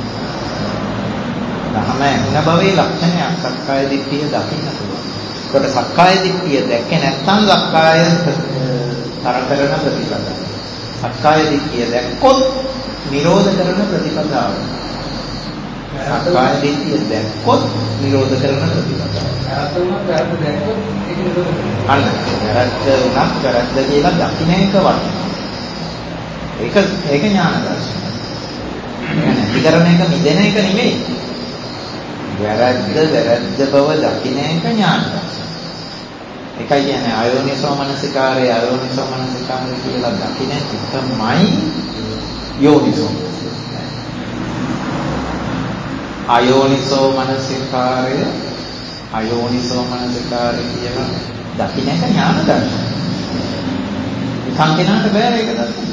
Speaker 1: දහම එන භවයේ ලක්ෂණයක් සක්කාය දිට්ඨිය දකින්න පුළුවන්. ඒකට සක්කාය දිට්ඨිය දැක්කේ නැත්නම් සක්කාය තර කරන ප්‍රතිපදාව. සක්කාය දිට්ඨිය දැක්කොත් නිරෝධ කරන ප්‍රතිපදාව. සක්කාය දිට්ඨිය දැක්කොත් නිරෝධ කරන ප්‍රතිපදාව.
Speaker 4: අරතුමත් අරතු දැක්කොත් ඒක නිරෝධ කරනවා.
Speaker 1: අන්න වැරද්ද උනත් වැරද්ද කියලා දකින්න එක වටිනවා. ඒක ඒක ඥාන දර්ශනය. ඒක නැති කරන එක මිදෙන එක නෙමෙයි. වැරද්ද වැරද්ද බව දකින්න එක ඥාන දර්ශනය. ඒකයි කියන්නේ අයෝනිසෝ මනසිකාරය අයෝනිසෝ මනසිකාරය කියලා දකින්න එකමයි යෝනිසෝ. අයෝනිසෝ මනසිකාරය අයෝනිසෝ මනසිකාරය කියලා දකින්න එක ඥාන දර්ශනය. සංකේනාට බෑ ඒක දකින්න.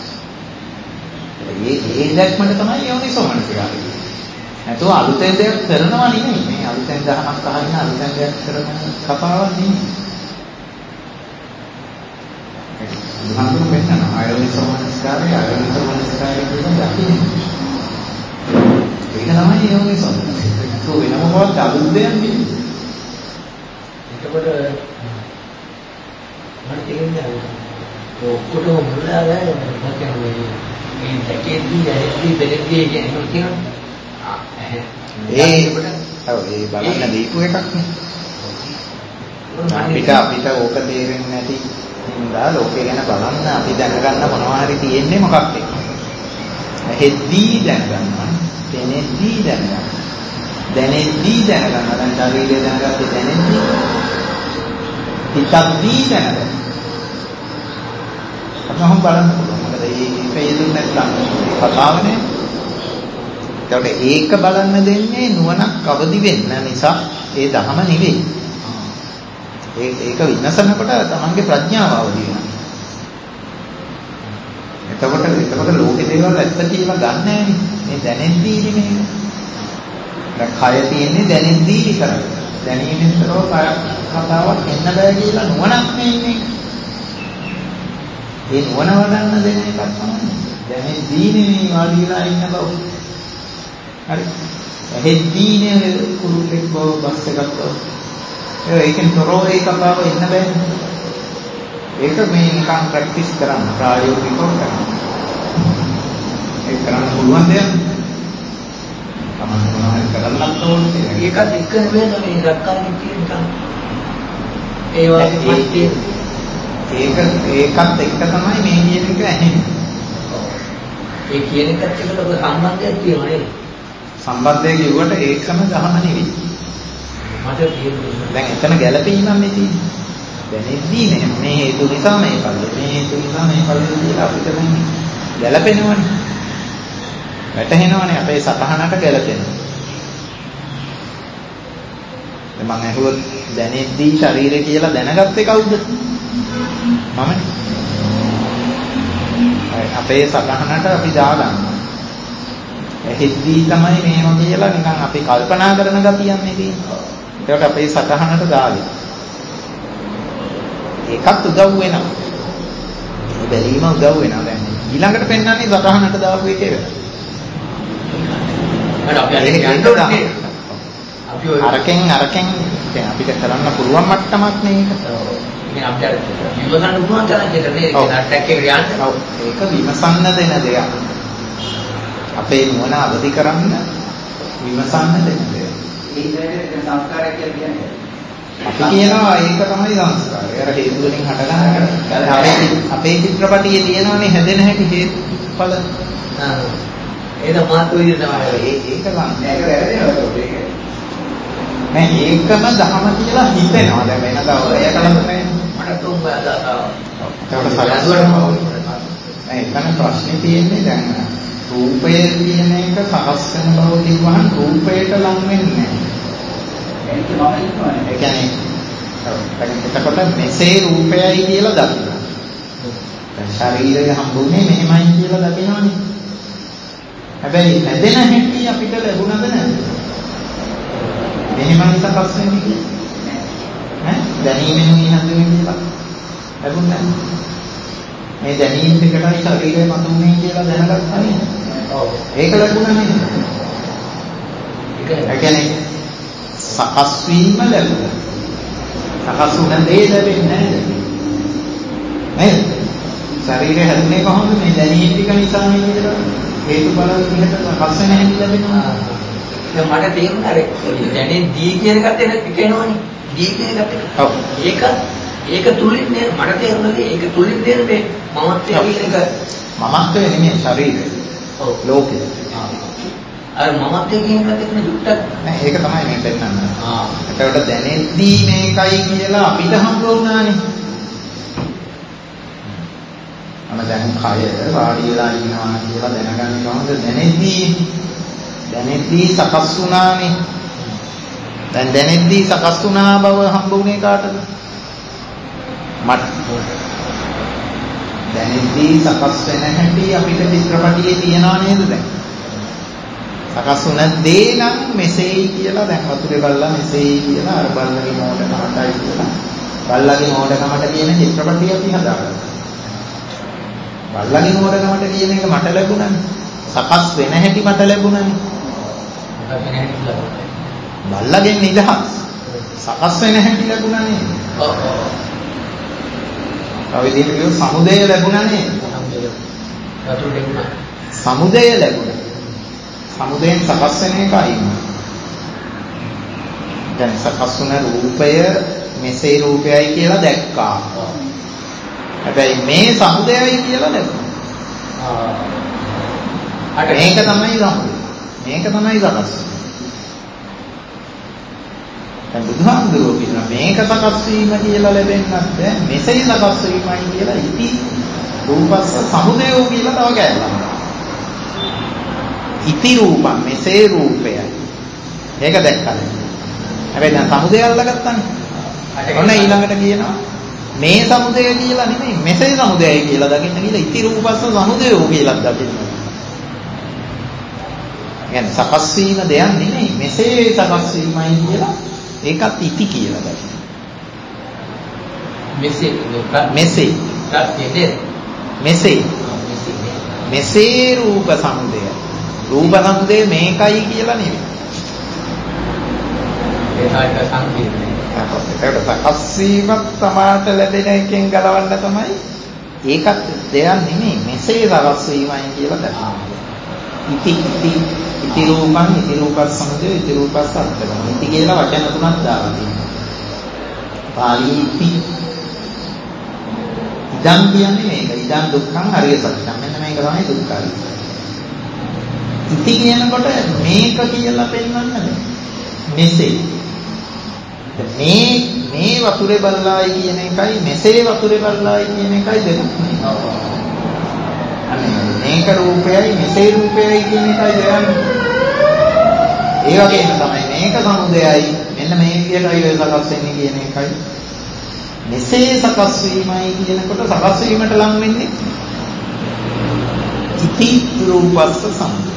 Speaker 1: ඒ ඒ දැක්මට තමයි යෝනිසෝ මනසිකාරය කියන්නේ. නැතුව අලුතෙන් දෙයක් කරනවා නෙමෙයි. මේ අලුතෙන් දහමක් අහගෙන අලුතෙන් දෙයක් කරන කතාවක් නෙමෙයි. බුදුහාමුදුරුවෝ කියනවා අයෝනිසෝ මනසිකාරය අයෝනිසෝ මනසිකාරය කියලා දකින්න. ඒක තමයි යෝනිසෝ. ඒක වෙන මොකක්ද අලුත් දෙයක් නෙමෙයි.
Speaker 4: එතකොට මට තේරෙන්නේ ඔක්කොටම මුලලා මොකක්ද මේ පැකේජ් එකේ දෙලෙද්දී කියන්නේ කියනවා.
Speaker 1: ඒ ඔව් ඒ බලන්න දීපු එකක් නේ. අපිට අපිට ඕක තේරෙන්නේ නැති හින්දා ලෝකේ ගැන බලන්න අපි දැනගන්න මොනවා හරි තියෙන්නේ මොකක්ද? හෙද්දී දැනගන්නවා. දැනෙද්දී දැනගන්නවා. දැනෙද්දී දැනගන්නවා. දැන් ශරීරය දැනගත්තේ දැනෙද්දී. හිතද්දී දැනගන්නවා. අපහම බලන්න පුළුවන්. මොකද මේක යෙදුන්නේ නැත්නම් කතාවනේ. ඒකට ඒක බලන්න දෙන්නේ නුවණක් අවදි වෙන්න නිසා ඒ ධහම නෙවෙයි. ඒ ඒක විමසනකොට තමන්ගේ ප්‍රඥාව අවදි වෙනවා. එතකොට එතකොට ලෝකේ දේවල් ඇත්ත කියලා ගන්න නෑනේ. මේ දැනෙද්දී නෙමෙයි. දැන් කය තියෙන්නේ දැනෙද්දී විතරයි. දැනීමෙන්තරෝ කය කතාවක් එන්න බෑ කියලා නුවණක් නෙන්නේ. ඒ නුවණ වඩන්න දෙන එකක් තමයි. දැනෙද්දී නෙමෙයි වාඩිලා ඉන්න බව. හරි. ඇහෙද්දී නේ කුරුල්ලෙක් බව බස් එකක් බව. ඒකෙන් තොරව ඒ කතාව එන්න බෑනේ. ඒක මේ නිකන් ප්‍රැක්ටිස් කරන්න ප්‍රායෝගිකව කරන්න. ඒක කරන්න පුළුවන් දෙයක්. තමයි මොනවද කරන්නත් ඕනේ.
Speaker 4: ඒකත් එක්ක නෙවෙයි මේ රක්කාරකින් කියන
Speaker 5: ඒ වගේ
Speaker 1: ඒක ඒකත් එක්ක තමයි මේ කියන එක ඇහෙන්නේ.
Speaker 5: ඒ කියන එකත් එක්ක ලොකු සම්බන්ධයක් තියෙනවා නේද?
Speaker 1: සම්බන්ධය කිව්වට ඒකම ගහම නෙවෙයි.
Speaker 5: මට තියෙන්නේ
Speaker 1: දැන් එතන ගැළපීමක් නේ තියෙන්නේ. දැනෙද්දී නේ මේ හේතු නිසා මේ ඵලෙ මේ හේතු නිසා මේ ඵලෙ කියලා අපිට දැන් ගැළපෙනවනේ. වැටහෙනවනේ අපේ සතහනට ගැළපෙනවා. දැන් මම අහුවොත් දැනෙද්දී ශරීරය කියලා දැනගත්තේ කවුද? මමනේ. අපේ සතහනට අපි දාගන්නවා. ඇහිද්දී තමයි මේවා කියලා නිකන් අපි කල්පනා කරන ගතියන්නේ තියෙන්නේ. ඒකට අපේ සතහනට දාගෙන. ඒකත් උදව් වෙනවා. ඒ බැලීම උදව් වෙනවා දැන්. ඊළඟට පෙන්වන්නේ සතහනට දාපු එකේ වෙන.
Speaker 5: මම අපි අර කියන්නේ අපි
Speaker 1: අරකින් අරකින් දැන් අපිට කරන්න පුළුවන් මට්ටමක් නේ ඒක.
Speaker 5: ඉතින් අපිට විමසන්න පුළුවන් තරම් දෙයක් නේ ඒක නැට්ටක් එකට යන්න.
Speaker 1: ඔව් ඒක විමසන්න දෙන දෙයක්. අපේ නුවණ අවදි කරන්න විමසන්න දෙන දෙයක්.
Speaker 2: ඒ විදිහට සංස්කාරය කියලා කියන්නේ.
Speaker 1: අපි කියනවා ඒක තමයි සංස්කාරය. අර හේතු වලින් හටගන්න අපේ අපේ චිත්‍රපටියේ තියෙනවනේ හැදෙන හැටි හේතුඵල.
Speaker 5: ආ ඒක මාත් ඔය විදිහට තමයි.
Speaker 1: ඒ ඒක ගන්න.
Speaker 2: මේක වැරදෙනවා ඒක.
Speaker 1: නෑ ඒකම දහම කියලා හිතෙනවා. දැන් වෙනදා ඔය කලන්නේ
Speaker 5: මට තුන් බදාතාව.
Speaker 1: ඒකට සලස්වරම නෑ එතන ප්‍රශ්නේ තියෙන්නේ දැන් රූපය කියන එක සකස් වෙන බව කිව්වහම රූපයට ලං වෙන්නේ නෑ.
Speaker 2: ඒක මම ඉන්නවනේ.
Speaker 1: ඒ කියන්නේ එතකොට මෙසේ රූපයයි කියලා දකිනවා. දැන් ශරීරය හම්බුනේ මෙහෙමයි කියලා දකිනවනේ. හැබැයි හැදෙන හැටි අපිට ලැබුණද නැද්ද? මෙහෙමයි සකස් වෙන්නේ කියන්නේ. ඈ දැනීමෙන් හැදෙන්නේ කියලා ලැබුණා. මේ දැනීම දෙකටයි ශරීරය මතුනේ කියලා දැනගත්තා නේද? ඔව්. ඒක ලැබුණා නේද? ඒක කියන්නේ සකස් වීම ලැබුණා. සකස් වුණ දේ ලැබෙන්නේ නේද? නේද? ශරීරය හැදුනේ කොහොමද? මේ දැනීම ටික නිසා නේද? හේතුඵල විදිහට සකස් වෙන හැටි ලැබෙනවා.
Speaker 5: දැන් මට තේරුණා අර දැනේ දී කියන එකත් එක්ක එනවනේ. දී කියන එකත් එක්ක.
Speaker 1: ඔව්.
Speaker 5: ඒක ඒක තුලින් නේ මට තේරුණා ඒක තුලින් දෙන මේ මමත්වය කියන එක
Speaker 1: මමත්වය නෙමෙයි ශරීරය.
Speaker 5: ඔව්.
Speaker 1: ලෝකය.
Speaker 5: අර මමත්වය කියන එකත් එක්ක යුක්තක්
Speaker 1: නෑ ඒක තමයි මේ පෙන්නන්නේ.
Speaker 5: ආ.
Speaker 1: ඒකට දැනෙද්දී මේකයි කියලා අපිට හම්බ වුණානේ. අම දැන් කය වාඩි වෙලා ඉන්නවා කියලා දැනගන්නේ කොහොමද? දැනෙද්දී දැනෙද්දී සකස් වුණානේ. දැන් දැනෙද්දී සකස් වුණා බව හම්බ වුණේ කාටද? මට. දැනෙද්දී සකස් වෙන හැටි අපිට චිත්‍රපටියේ තියනවා නේද දැන්? සකස් වුණ දේ නම් මෙසේයි කියලා දැන් වතුරේ බල්ලා මෙසේයි කියලා අර බල්ලගේ මෝඩකමටයි කියලා බල්ලගේ මෝඩකමට කියන චිත්‍රපටිය අපි හදාගත්තා. බල්ලගේ මෝඩකමට කියන එක මට ලැබුණානේ. සකස් වෙන හැටි මට ලැබුණානේ. බල්ලගෙන් නිදහස්. සකස් වෙන හැටි ලැබුණා නේද?
Speaker 5: ඔව් ඔව්.
Speaker 1: තව විදිහට කියොත් සමුදය ලැබුණා නේද?
Speaker 5: වතුර ලැබුණා.
Speaker 1: සමුදය ලැබුණා. සමුදයෙන් සකස් වෙන එකයි. දැන් සකස් වුණ රූපය මෙසේ රූපයයි කියලා දැක්කා. හැබැයි මේ සමුදයයි කියලා ලැබුණා. ආ. මේක තමයි සමුදය. මේක තමයි සකස්. දැන් බුදුහාමුදුරුවෝ කියනවා මේක සකස් වීම කියලා ලැබෙන්නත් බෑ. මෙසේ සකස් වීමයි කියලා ඉති රූපස්ස සමුදයෝ කියලා තව කැලලක්. ඉති රූපං මෙසේ රූපය. ඒක දැක්කද? හැබැයි දැන් සමුදය අල්ලගත්තානේ. ඔන්න ඊළඟට කියනවා මේ සමුදය කියලා නෙමෙයි මෙසේ සමුදයයි කියලා දකින්න කියලා ඉති රූපස්ස සමුදයෝ කියලා දකින්න. يعني සකස් වීම දෙයක් නෙමෙයි මෙසේ සකස් වීමයි කියලා ඒකත් ඉති කියලා දකින්න.
Speaker 5: මෙසේ
Speaker 1: මෙසේ
Speaker 5: ප්‍රත්‍යයෙන්
Speaker 1: මෙසේ මෙසේ රූප සමුදය. රූප සමුදය මේකයි කියලා නෙමෙයි.
Speaker 5: ඒකට සංකීර්ණයි.
Speaker 1: ඒකට සකස් වීමක් සමාත ලැබෙන එකෙන් ගලවන්න තමයි ඒකත් දෙයක් නෙමෙයි මෙසේ සකස් වීමයි කියලා දකින්න. ඉති ඉති ඉති රූපං ඉති රූපස් සමුදය ඉති රූපස් අත්තම. ඉති කියලා වචන තුනක් දාලා තියෙනවා. පාලි ඉති. ඉදන් කියන්නේ මේක. ඉදන් දුක්ඛං අරිය සත්‍යං. මෙන්න මේක තමයි දුක්ඛයි. ඉති කියනකොට මේක කියලා පෙන්වන්න බෑ. මෙසේ. මේ මේ වතුරේ බල්ලායි කියන එකයි මෙසේ වතුරේ බල්ලායි කියන එකයි දෙකක් නේ. අනේ මේක රූපයයි මෙසේ රූපයයි කියන එකයි දෙකක්. ඒ වගේම තමයි මේක සමුදයයි මෙන්න මේ විදිහටයි වේ සකස් වෙන්නේ කියන එකයි. මෙසේ සකස් වීමයි කියනකොට සකස් වීමට ලං වෙන්නේ ඉති රූපස්ස සමුදය.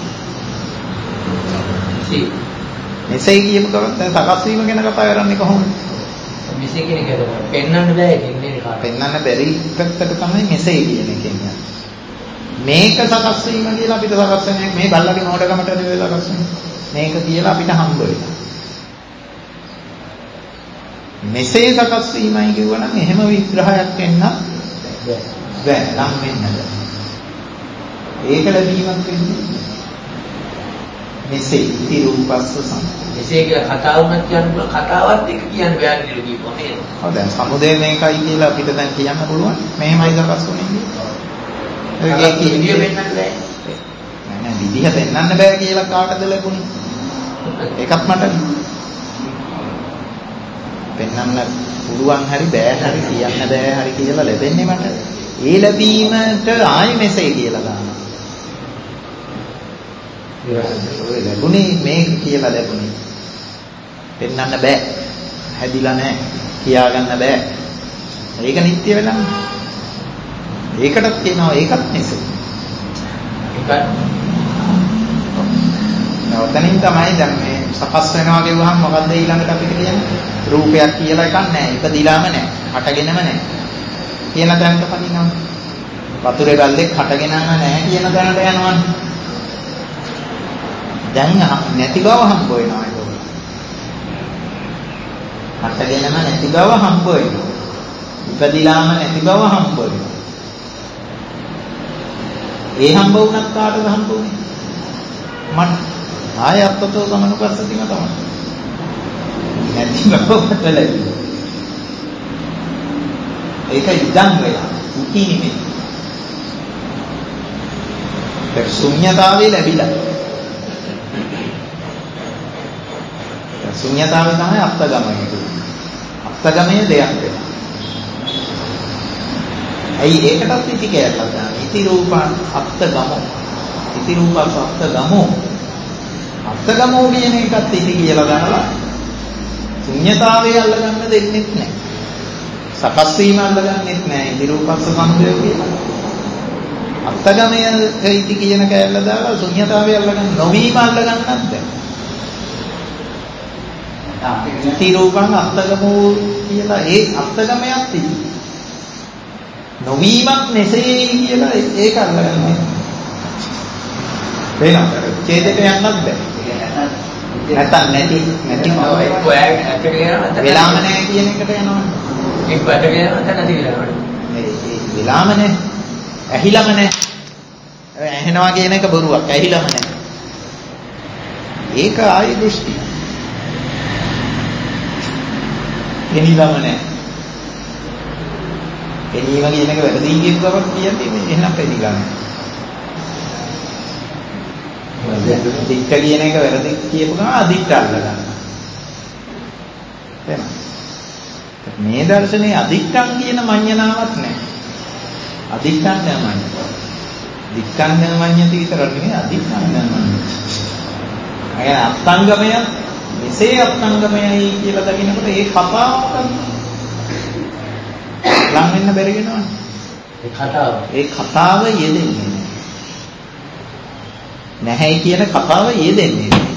Speaker 1: මෙසේ කියපු ගමන් දැන් සකස් වීම ගැන කතා කරන්නේ කොහොමද?
Speaker 5: මෙසේ කියන එක පෙන්වන්න බෑ කියන්නේ කාට.
Speaker 1: පෙන්වන්න බැරි පැත්තට තමයි මෙසේ කියන එක කියන්නේ. මේක සකස් වීම කියලා අපිට සකස් වෙන්නේ මේ බල්ලගේ නෝඩකමට නෙවෙයි සකස් වෙන්නේ. මේක කියලා අපිට හම්බ වෙනවා. මෙසේ සකස් වීමයි කියවනම් එහෙම විග්‍රහයක් වෙන්න බෑ. ලම් වෙන්න බෑ. ඒක ලැබීමක් වෙන්නේ මෙසේ ඉති රූපස්ස සම.
Speaker 5: මෙසේ කියලා කතාවුනක් කියන්න පුළුවන් කතාවත් එක කියන්න බෑ කියලා කියපුවා නේද?
Speaker 1: ඔව් දැන් සමුදය මේකයි කියලා අපිට දැන් කියන්න පුළුවන්. මෙහෙමයි සකස් වෙන්නේ කියලා. ඒක
Speaker 5: විදිය වෙන්නන්න බෑ.
Speaker 1: නෑ නෑ විදිහ පෙන්වන්න බෑ කියලා කාටද ලැබුණේ? ඒකත් මට පෙන්වන්න පුළුවන් හරි බෑ හරි කියන්න බෑ හරි කියලා ලැබෙන්නේ මට. ඒ ලැබීමට ආයෙ මෙසේ කියලා දානවා. ඔය ලැබුණේ මේක කියලා ලැබුණේ. පෙන්වන්න බෑ. හැදිලා නෑ. කියාගන්න බෑ. ඒක නිත්‍ය වෙනම. ඒකටත් කියනවා ඒකත් මෙසේ.
Speaker 5: ඒකත්
Speaker 1: නවතනින් තමයි දැන් මේ සකස් වෙනවා කියවහම මොකද්ද ඊළඟට අපිට කියන්නේ? රූපයක් කියලා එකක් නැහැ. ඉපදිලාම නැහැ. හටගෙනම නැහැ. කියන තැනට පනිනවා. වතුරේ බල්ලෙක් හටගෙනම නැහැ කියන තැනට යනවා. දැන් නැති බව හම්බ වෙනවා ඒක. හටගෙනම නැති බව හම්බ වෙනවා. ඉපදිලාම නැති බව හම්බ වෙනවා. ඒ හම්බ වුණත් කාටද හම්බ වුනේ? මට ආය අත්තතෝ සමනුපස්සතිම තමයි. නැති බවට ලැබෙනවා. ඒක ඉඳන් වෙලා ඉති නෙමෙයි. ඒ ශුන්‍යතාවේ ලැබිලා. ඒ ශුන්‍යතාවේ තමයි අත්ගමය කියන්නේ. අත්ගමයේ දෙයක් වෙනවා. ඇයි ඒකටත් ඉති කියලා ගන්න. ඉති රූපං අත්ගමෝ. ඉති රූපස් අත්ගමෝ. අත්ගමෝ කියන එකත් ඉති කියලා ගන්නවා. ශුන්‍යතාවයේ අල්ලගන්න දෙන්නෙත් නැහැ. සකස් වීම අල්ලගන්නෙත් නැහැ. ඉති රූපස්ස සමුදය කියලා. අත්ගමය ඉති කියන කැලල දාලා ශුන්‍යතාවයේ අල්ලගන්න නොවීම අල්ලගන්නත් බැහැ. ඉති රූපං අත්ගමෝ කියලා ඒ අත්ගමයක් ඉති. නොවීමක් නැසෙයි කියලා ඒක අල්ලගන්නේ. වෙනම ඡේදයට යන්නත් බෑ. නැත්තම් නැති නැති බව
Speaker 5: ඔයාලට ඇත්තට කියනවා
Speaker 1: වෙලාම නැහැ කියන එකට යනවා.
Speaker 5: ඒක පැට කියනවා නැත්නම් නැති වෙලාවට.
Speaker 1: මේ වෙලාම නැහැ. ඇහිලම නැහැ. ඇහෙනවා කියන එක බොරුවක්. ඇහිලම නැහැ. ඒක ආයි දෘෂ්ටි. එනිලම නැහැ. එනීම කියන එක වැරදි කියන බවක් කියන්නේ මේ එහෙනම් පෙනිලා නැහැ. දික්ක කියන එක වැරදි කියපු ගමන් අදික්ක අල්ල ගන්නවා. එහෙනම් මේ දර්ශනේ අදික්කම් කියන මඤ්ඤණාවක් නැහැ. අදික්කම් නෑමඤ්ඤ. දික්කම් නෑමඤ්ඤති විතර නෙමෙයි අදික්කම් නෑමඤ්ඤ. අය අත්ංගමය මෙසේ අත්ංගමයයි කියලා දකින්නකොට ඒ කතාව මොකක්ද? ලං වෙන්න බැරි වෙනවනේ.
Speaker 5: ඒ කතාව. ඒ
Speaker 1: කතාව යෙදෙන්නේ නැහැ කියන කතාව යෙදෙන්නේ නැහැ.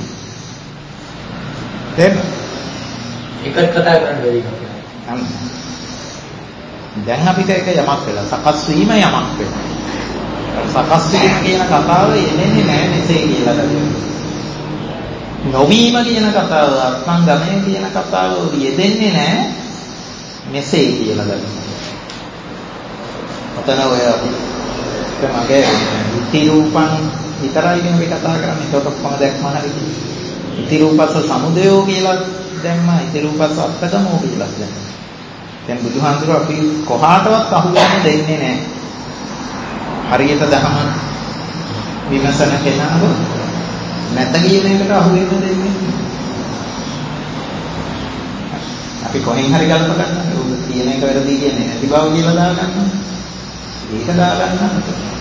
Speaker 1: දැන්
Speaker 5: ඒකත් කතා කරන්න බැරි එකක්.
Speaker 1: දැන් අපිට ඒක යමක් වෙලා සකස් වීම යමක් වෙනවා. සකස් වීම කියන කතාව යෙදෙන්නේ නැහැ මෙසේ කියලා දකිනවා. නොවීම කියන කතාව අත්ංගමය කියන කතාව යෙදෙන්නේ නැහැ මෙසේ කියලා දකිනවා. ඔතන ඔය මගේ ඉති රූපං විතරයි මේ කතා කරන්නේ. ඒක කොහොමද දැක්ම හරි. ඉති රූපස්ස සමුදයෝ කියලා දැම්මා. ඉති රූපස්ස අත්තගමෝ කියලා දැම්මා. දැන් බුදුහාමුදුරුවෝ අපි කොහාටවත් අහු වෙන්න දෙන්නේ නැහැ. හරියට දහම විමසන කෙනාව නැත කියන එකට අහු වෙන්න දෙන්නේ නැහැ. අපි කොහෙන් හරි ගල්ප ගන්නවා. උඹ කියන එක වැරදි කියන්නේ නැති බව කියලා දා ගන්නවා. ඒක දා ගන්නවා.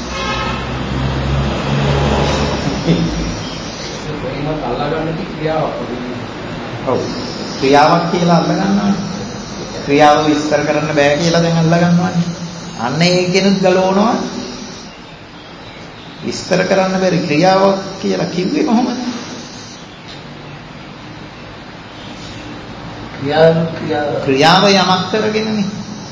Speaker 4: කොහෙන්වත් අල්ලා ගන්න ක්‍රියාවක්.
Speaker 1: ඔව්. ක්‍රියාවක් කියලා අල්ලා ගන්නවා. ක්‍රියාව විස්තර කරන්න බෑ කියලා දැන් අල්ලා ගන්නවානේ. අන්න ඒකෙනුත් ගලවනවා. විස්තර කරන්න බැරි ක්‍රියාවක් කියලා කිව්වේ කොහොමද?
Speaker 5: ක්‍රියාව ක්‍රියාව
Speaker 1: ක්‍රියාව යමක් කරගෙනනේ.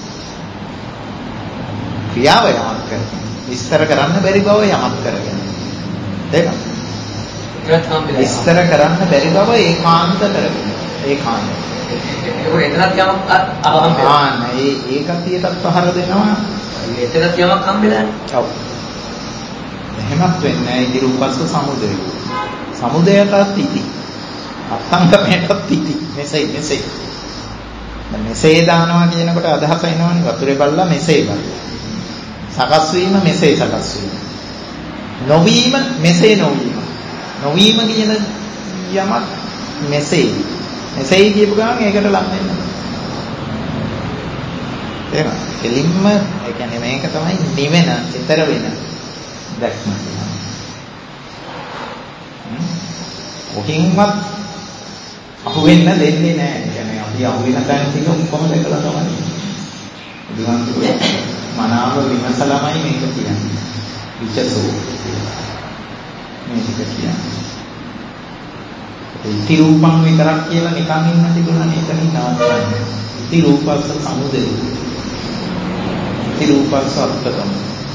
Speaker 1: ක්‍රියාව යමක් කරගෙන. විස්තර කරන්න බැරි බව යමක් කරගෙන. ඒක. විස්තර කරන්න බැරි බව ඒකාන්ත කරගෙන. ඒකාන්ත.
Speaker 5: ඒක එතනත් යමක් අහම්බ.
Speaker 1: ආ නේ ඒ කතියටත් පහර දෙනවා.
Speaker 5: එතනත් යමක් හම්බෙලානේ.
Speaker 1: ඔව්. එහෙමත් වෙන්නේ ඉති රූපස්ස සමුදය. සමුදයටත් ඉති. අසංගමයටත් ඉති. මෙසේ මෙසේ. දැන් මෙසේ දානවා කියනකොට අදහස එනවනේ වතුරේ බල්ලා මෙසේ බල්ලා. සකස් වීම මෙසේ සකස් වීම. නොවීම මෙසේ නොවීම. නොවීම කියන යමක් මෙසේ. මෙසේ කියපු ගමන් ඒකට ලං වෙන්න. එහෙනම් එලින්ම ඒ කියන්නේ මේක තමයි නිවෙන, ඊතර වෙන දැක්ම. කොහින්වත් අහු වෙන්න දෙන්නේ නැහැ. ඒ කියන්නේ අපි අහු වෙන තැන ටික ඔක්කොම දැකලා තමයි. බුදුහාමුදුරුවෝ මනාව විමසලාමයි මේක කියන්නේ. විචසෝ මේක කියන්නේ. ඉති රූපං විතරක් කියලා නිකන් ඉන්න තිබුණානේ එතනින් නවත්තන්නේ. ඉති රූපස්ස සමුදය. ඉති රූපස්ස අත්තකම.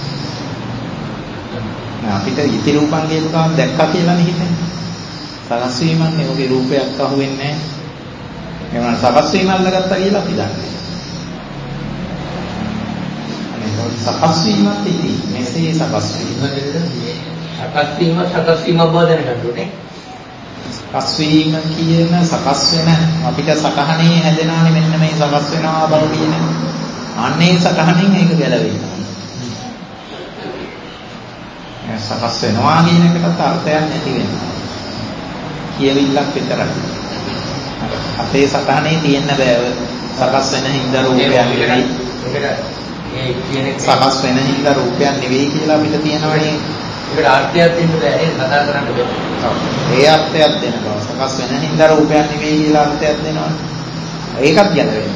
Speaker 1: අපිට ඉති රූපං කියන එක දැක්කා කියලානේ හිතන්නේ. සකස් වීමන්නේ ඔගේ රූපයක් අහු වෙන්නේ නැහැ. එහෙනම් සකස් වීම අල්ලගත්තා කියලා අපි දන්නේ. අනේ සකස් වීමත් ඉති මෙසේ සකස් වීම.
Speaker 5: සකස් වීම සකස් වීම බව දැනගන්න ඕනේ.
Speaker 1: සකස් වීම කියන සකස් වෙන අපිට සකහනේ හැදෙනානේ මෙන්න මේ සකස් වෙනවා බව කියන. අන්නේ සකහනෙන් ඒක ගැලවෙනවා. සකස් වෙනවා කියන එකට අර්ථයක් නැති වෙනවා. කියවිල්ලක් විතරයි. අපේ සතහනේ තියෙන්න බෑ. සකස් වෙන හින්දා රූපයක් නෙවෙයි.
Speaker 5: ඒ කියන
Speaker 1: සකස් වෙන හින්දා රූපයක් නෙවෙයි කියලා අපිට තියෙනවනේ.
Speaker 5: ඒකට අර්ථයක් දෙන්න බෑ නේද? කතා කරන්න බෑ.
Speaker 1: ඔව්. ඒ අර්ථයක් දෙන්න බෑ. සකස් වෙන හින්දා රූපයක් නෙවෙයි කියලා අර්ථයක් දෙනවනේ. ඒකත් ගැලවෙන්නේ.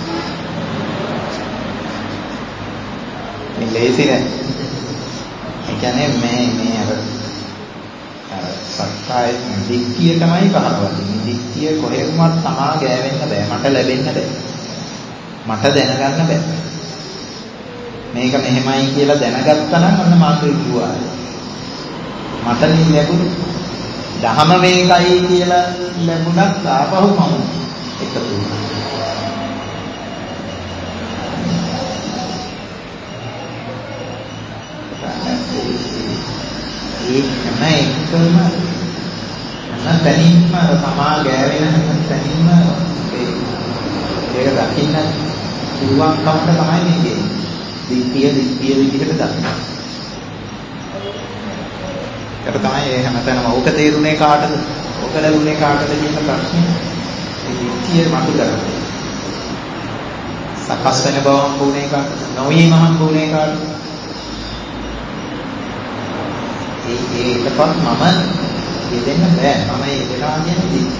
Speaker 1: මේ ලේසි නෑ. ඒ කියන්නේ මේ මේ අර සක්කාය දිට්ඨිය තමයි පහළවන්නේ. දිට්ඨිය කොහෙන්වත් තමා ගෑවෙන්න බෑ. මට ලැබෙන්න බෑ. මට දැනගන්න බෑ. මේක මෙහෙමයි කියලා දැනගත්තා නම් අන්න මාතෘ කිව්වා. මට ලැබුණේ දහම මේකයි කියලා ලැබුණත් ආපහු මම එකතු වුණා. ඒක තමයි එකම අනතනින්ම තමා ගෑවෙන තනින්ම ඒක දකින්න පුළුවන් කමට තමයි මේකේ දිට්ඨිය දිට්ඨිය විදිහට දකින්න. ඒක තමයි ඒ හැමතැනම ඕක තේරුනේ කාටද? ඕක ලැබුණේ කාටද කියන ප්‍රශ්නේ. ඒ දිට්ඨිය මතු කරගන්න. සකස් වෙන බව හම්බුනේ කාටද? නොවීම හම්බුනේ කාටද? ඒ ඒකපත් මම දෙන්න බෑ. මම ඒ දෙනවා කියන්නේ දිට්ඨිය.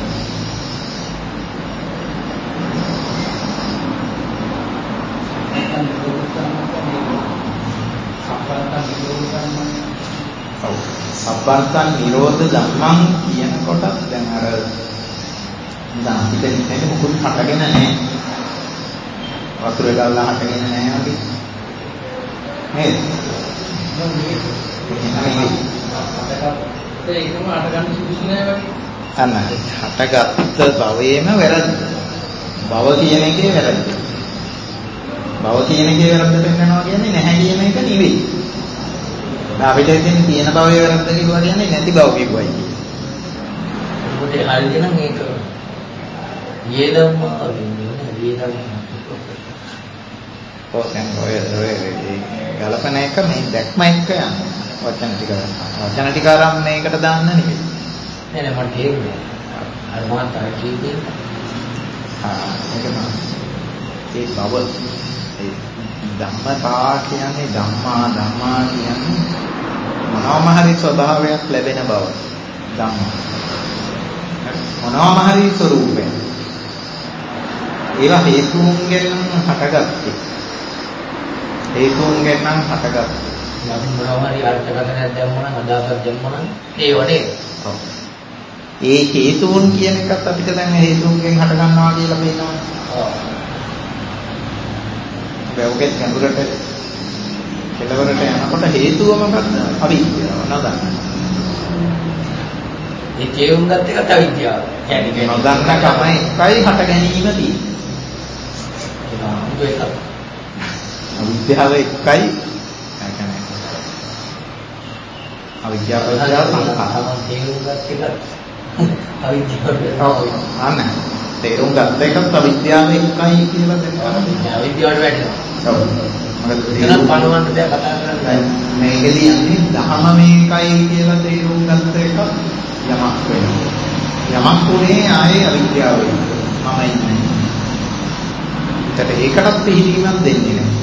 Speaker 1: සබ්බන්තං නිරෝධ ධම්මං කියනකොට දැන් අර දැන් අපිට හිතෙන්නේ මොකුත් හටගෙන නැහැ. වතුර ගාලා හටගෙන නැහැ අපි. නේද?
Speaker 4: ඒකම අට ගන්න සුදුසු නෑ වගේ.
Speaker 1: අන්න හටගත්ත භවයේම වැරද්ද. භව කියන එකේ වැරද්ද. භව කියන එකේ වැරද්ද පෙන්නනවා කියන්නේ නැහැ කියන එක නෙවෙයි. අපිට ඉතින් තියෙන භවයේ වැරද්ද කිව්වා කියන්නේ නැති භව කිව්වයි කියන්නේ.
Speaker 5: ඒකට හරියට නම් ඒක ඊළම ඊළම
Speaker 1: දැන් ඔය ඔය ගලපන එක මේ දැක්ම එක්ක යනවා. වචන ටික වචන ටික අරන් මේකට දාන්න නෙවෙයි.
Speaker 5: නෑ නෑ මට තේරුණා. අර මහත් අර කීකේ
Speaker 1: ආ ඒක තමයි. ඒ බව ඒ ධම්මතා කියන්නේ ධම්මා ධම්මා කියන්නේ මොනවාම හරි ස්වභාවයක් ලැබෙන බව. ධම්මා. මොනවාම හරි ස්වરૂපය. ඒවා හේතුන්ගෙන් හටගත්තේ. හේතුන්ගෙන් නම් හටගත්තේ.
Speaker 5: යම් මොනවා හරි අර්ථකථනයක් දැම්මම නම් අදහසක් දැම්මම නම් ඒ වනේ.
Speaker 1: ඔව්. ඒ හේතුන් කියන එකත් අපිට දැන් හේතුන්ගෙන් හට ගන්නවා කියලා පේනවා.
Speaker 5: ඔව්.
Speaker 1: බැවුකෙත් ගැඹුරට කෙලවරට යනකොට හේතුව මොකක්ද? අවිද්‍යාව නදන්න.
Speaker 5: ඒ තේරුම් ගත්ත එකත් අවිද්‍යාව. කියන්නේ
Speaker 1: නොදන්න කමයි එකයි හට ගැනීම තියෙන්නේ.
Speaker 5: ඒක
Speaker 1: අවිද්‍යාව එකයි කියන්නේ අවිද්‍යාව අවිද්‍යාව සංඛාර
Speaker 5: තේරුම් ගත්ත එකත් අවිද්‍යාව.
Speaker 1: ඔව් අන්න තේරුම් ගත්ත එකත් අවිද්‍යාව එකයි කියලා දැක්කම
Speaker 5: අවිද්‍යාවට වැටෙනවා.
Speaker 1: ඔව් මොකද
Speaker 5: එතන පණවන්න දෙයක් කතා කරන්නේ
Speaker 1: මේකදී යන්නේ දහම මේකයි කියලා තේරුම් ගත්ත එක යමක් වෙනවා. යමක් උනේ ආයේ අවිද්‍යාව වෙනවා. මම ඉන්නේ. ඒකට ඒකටත් පිළිගීමක් දෙන්නේ නැහැ.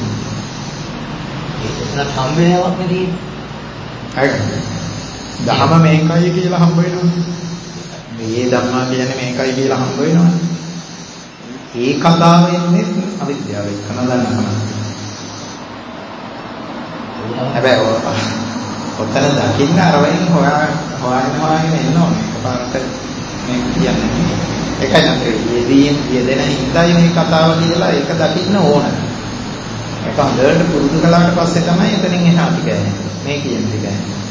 Speaker 5: ඒක සම්මේලනයක් නෙදී.
Speaker 1: ඒක දහම මේකයි කියලා හම්බ වෙනවනේ. මේ ධර්මා කියන්නේ මේකයි කියලා හම්බ වෙනවනේ. ඒ කතාව එන්නේ අවිද්‍යාව එක්ක නදන්න තමයි. හැබැයි ඔතන දකින්න අර වයින් හොයා හොයාගෙන හොයාගෙන එන්න ඕනේ. එකපාරට මේ කියන්නේ. ඒකයි නේද? යෙදීම් යෙදෙන හිඳයි මේ කතාව කියලා ඒක දකින්න ඕන. ඒක හොඳට පුරුදු කළාට පස්සේ තමයි එතනින් එහාට ගන්නේ. මේ කියන ටික.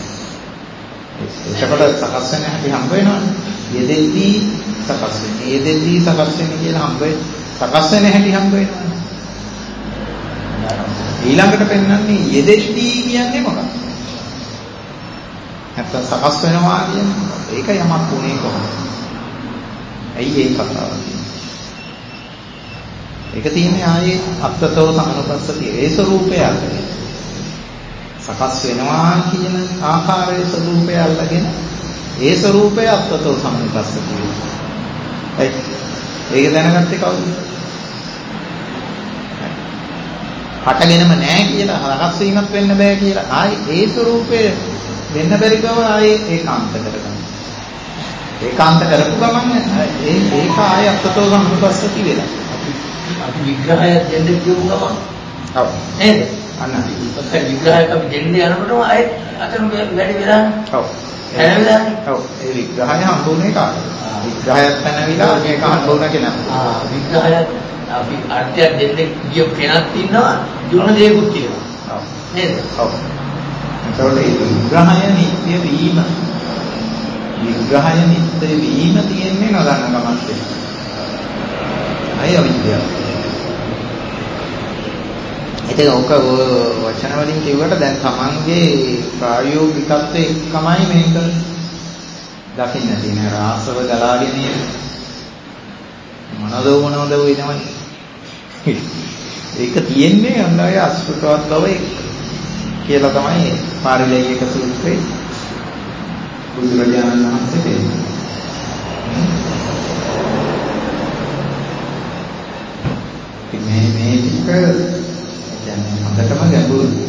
Speaker 1: ඒකකට සකස් වෙන හැටි හම්බ වෙනවනේ. යෙදෙද්දී සකස් වෙන්නේ. යෙදෙද්දී සකස් වෙන්නේ කියලා හම්බ වෙන්නේ. සකස් වෙන හැටි හම්බ වෙනවනේ. ඊළඟට පෙන්වන්නේ යෙදෙද්දී කියන්නේ මොකක්ද? නැත්නම් සකස් වෙනවා කියන්නේ මොකක්ද? ඒක යමක් උනේ කොහොමද? ඇයි ඒ කතාව තියෙන්නේ? ඒක තියෙන්නේ ආයේ අත්තතෝ සමනුපස්සතිය. ඒ ස්වરૂපය අල්ලගෙන. සකස් වෙනවා කියන ආකාරයේ ස්වરૂපය අල්ලගෙන ඒ ස්වરૂපය අත්තතෝ සමනුපස්සතිය. ඒ ඒක දැනගත්තේ කවුද? හටගෙනම නැහැ කියලා හරස් වීමක් වෙන්න බෑ කියලා ආයේ ඒ ස්වરૂපය වෙන්න බැරි බව ආයේ ඒකාන්ත කරගන්න. ඒකාන්ත කරපු ගමන් ඒ ඒක ආයේ අත්තතෝ සම්පස්සති වෙලා.
Speaker 5: අපි විග්‍රහය දෙන්න කියමු ගමන්.
Speaker 1: ඔව්.
Speaker 5: නේද?
Speaker 1: අන්න
Speaker 5: ඒක විග්‍රහයක් අපි දෙන්න යනකොටම ආයේ අතන වැඩි වෙලානේ.
Speaker 1: ඔව්.
Speaker 5: හැරෙලානේ.
Speaker 1: ඔව්. ඒ විග්‍රහය හම්බුනේ කාටද? විග්‍රහයක් පැනවිලා මේක හම්බුනා කෙනා.
Speaker 5: ආ විග්‍රහයක් අපි අර්ථයක් දෙන්න ගිය කෙනක් ඉන්නවා දුන්න දේකුත් තියෙනවා.
Speaker 1: ඔව්.
Speaker 5: නේද?
Speaker 1: ඔව්. ඒතකොට මේ විග්‍රහය නිත්‍ය වීම විග්‍රහය නිත්‍ය වීම තියෙන්නේ නොදන්න කමක් තියෙනවා. අය අවිද්‍යාව. ඉතින් ඔක වචන වලින් කිව්වට දැන් තමන්ගේ ප්‍රායෝගිකත්වයේ එකමයි මේක දකින්න තියෙන රාසව ගලාගෙන යන මොනද මොනද වෙනවනේ. ඒක තියෙන්නේ අන්නගේ අසුතවත් බව කියලා තමයි පාරිලේයක සූත්‍රයේ බුදුරජාණන් වහන්සේ දෙන්නේ. මේ මේ ටික කියන්නේ හොඳටම ගැඹුරුයි.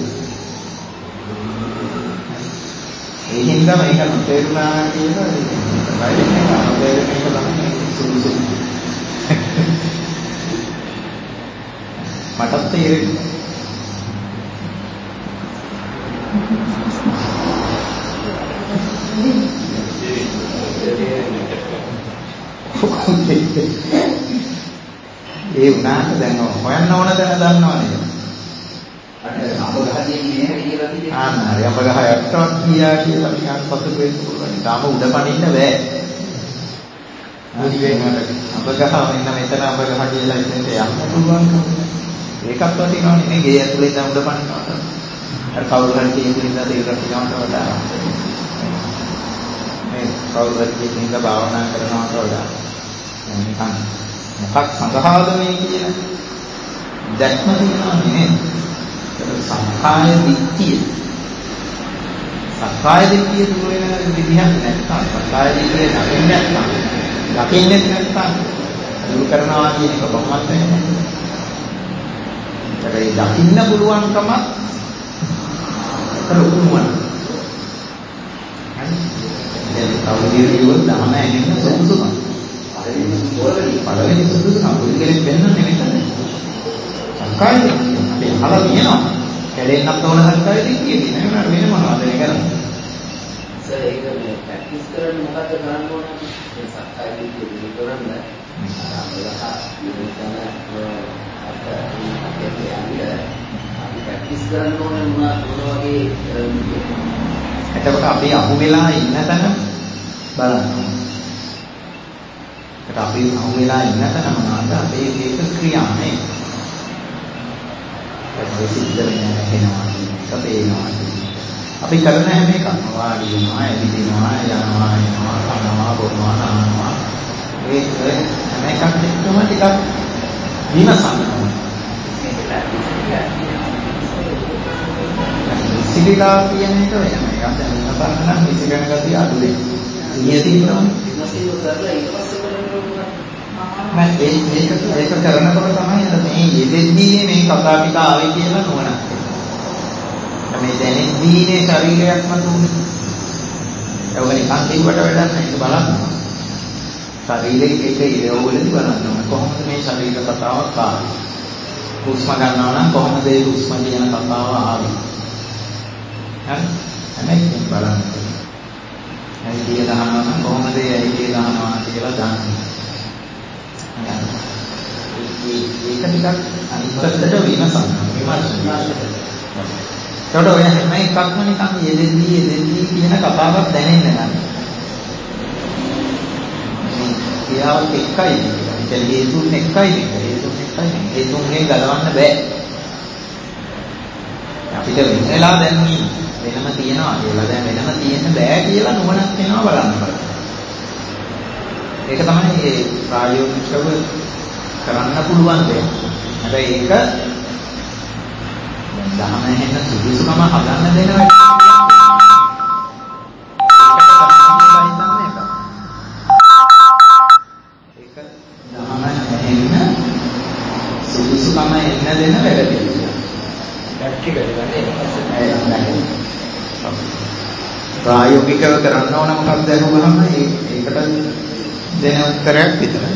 Speaker 1: ඒ හින්දා මේක නොතේරුණා කියලා බයින්නේ නැහැ. මේක තමයි සුදුසු. මටත් තේරෙන්නේ. ඒ උනාට දැන් හොයන්න ඕන දැන දන්නවනේ.
Speaker 2: අර අඹගහදී මේ කියලා තියෙනවා.
Speaker 1: ආන්න හරි අඹගහ යට්ටවත් කියා කියලා ටිකක් පසු වෙන්න පුළුවන්. තාම උඩ පනින්න බෑ. මුලි වෙනකට අඹගහ මෙන්න මෙතන අඹගහ කියලා ඉතින් යන්න පුළුවන්. ඒකත් වටිනවනේ නේ ගේ ඇතුලේ ඉඳන් උඩ පනින්නවට. අර කවුරු හරි කියන ඉඳලා ඒක ටිකකට වඩා. මේ කවුරු හරි කියන ඉඳලා භාවනා කරනවට වඩා නිකන් මොකක් සඳහාද මේ කියන දැක්ම තියෙනවා නේ. ඒක සංඛාය දිට්ඨිය. සංඛාය දිට්ඨිය දුර වෙන විදිහක් නැත්නම් සංඛාය දිට්ඨිය දකින්නේ නැත්නම් දකින්නේ නැත්නම් දුරු කරනවා කියන එක කොහොමද වෙන්නේ? ඒ දකින්න පුළුවන්කම කරුණුවන. හරි. දැන් කවුරුදියෝ දහම ඇගෙන්න සුදුසුකම්. පළවෙනි සුදුසුකම් පුදුකලෙක් වෙන්නන්නේ මෙතන. සංඛාය දිට්ඨිය. අපි අහලා තියෙනවා. කැඩෙන්නත් ඕන සංඛාය දිට්ඨිය කියන එක වෙන මොනවද ඒ කරන්නේ?
Speaker 6: සර් ඒක මේ ප්‍රැක්ටිස් කරන්න මොකද කරන්න ඕන? මේ සංඛාය දිට්ඨිය දිනු කරන්න අපි ප්‍රැක්ටිස් කරන්න ඕන මොන වගේ
Speaker 1: එතකොට අපි අහු වෙලා ඉන්න තැන බලන්න. ඒකට අපි අහු වෙලා ඉන්න තැන මොනවාද? අපේ ඒක ක්‍රියානේ. ඒක සිද්ධ වෙනවා කියනවා. පේනවා. අපි කරන හැම එකක්ම වාඩි වෙනවා, ඇවිදිනවා, යනවා, යනවා, කනවා, බොනවා, නානවා. ඒක හැම එකක් එක්කම ටිකක් විමසන්න ඕනේ. සිලිලා කියන එක වෙනම එකක්. දැන් විමසන්න නම් විසිකන ගතිය අඩු වෙනවා. සිහිය තියෙනවා.
Speaker 6: විමසින්න කරලා ඊට පස්සේ කරනවා.
Speaker 1: මම ඒක ඒක කරනකොට තමයි මේ යෙදෙද්දී මේ කතා ටික ආවේ කියලා නුවණක්. මේ දැනෙද්දීනේ ශරීරයක් මතුනේ. ඒක නිකන් කිව්වට වැඩක් නැහැ. ඒක බලන්න. ශරීරයේ එක ඉරවලදී බලන්න ඕනේ. කොහොමද මේ ශරීර කතාවක් ආවේ? හුස්ම ගන්නවා නම් කොහොමද ඒ හුස්ම කියන කතාව ආවේ? හරි? අනෙක් බලන්න. ඇයිදිය දහනවා නම් කොහොමද ඒ ඇයිදිය දහනවා කියලා දන්නේ? ඒක ටිකක් අනිත්‍යයට විමසන්න. විමර්ශනය. ඒකට ඔය හැම එකක්ම නිකන් යෙදෙද්දී යෙදෙද්දී කියන කතාවක් දැනෙන්නේ නැහැ. ක්‍රියාවක් එකයි. ඒ හේතුන් එකයි. හේතුන් එකයි. හේතුන්ගෙන් ගලවන්න බෑ. අපිට වෙනලා දැන් වෙනම තියනවා කියලා දැන් වෙනම තියෙන්න බෑ කියලා නුවණක් වෙනවා බලන්න බලන්න. ඒක තමයි මේ ප්‍රායෝගිකව කරන්න පුළුවන් දේ. හැබැයි ඒක දහම හැෙන්න සුදුසුකම හදන්න දෙනවා. ඒක දහම හැෙන්න සුදුසුකම එන්න දෙන වැඩ පිළිවෙල.
Speaker 4: ප්‍රැක්ටිකල් ගන්නේ
Speaker 1: ප්‍රායෝගිකව කරන්න ඕන මොකක්ද අහුවහම ඒකට දෙන උත්තරයක් විතරයි.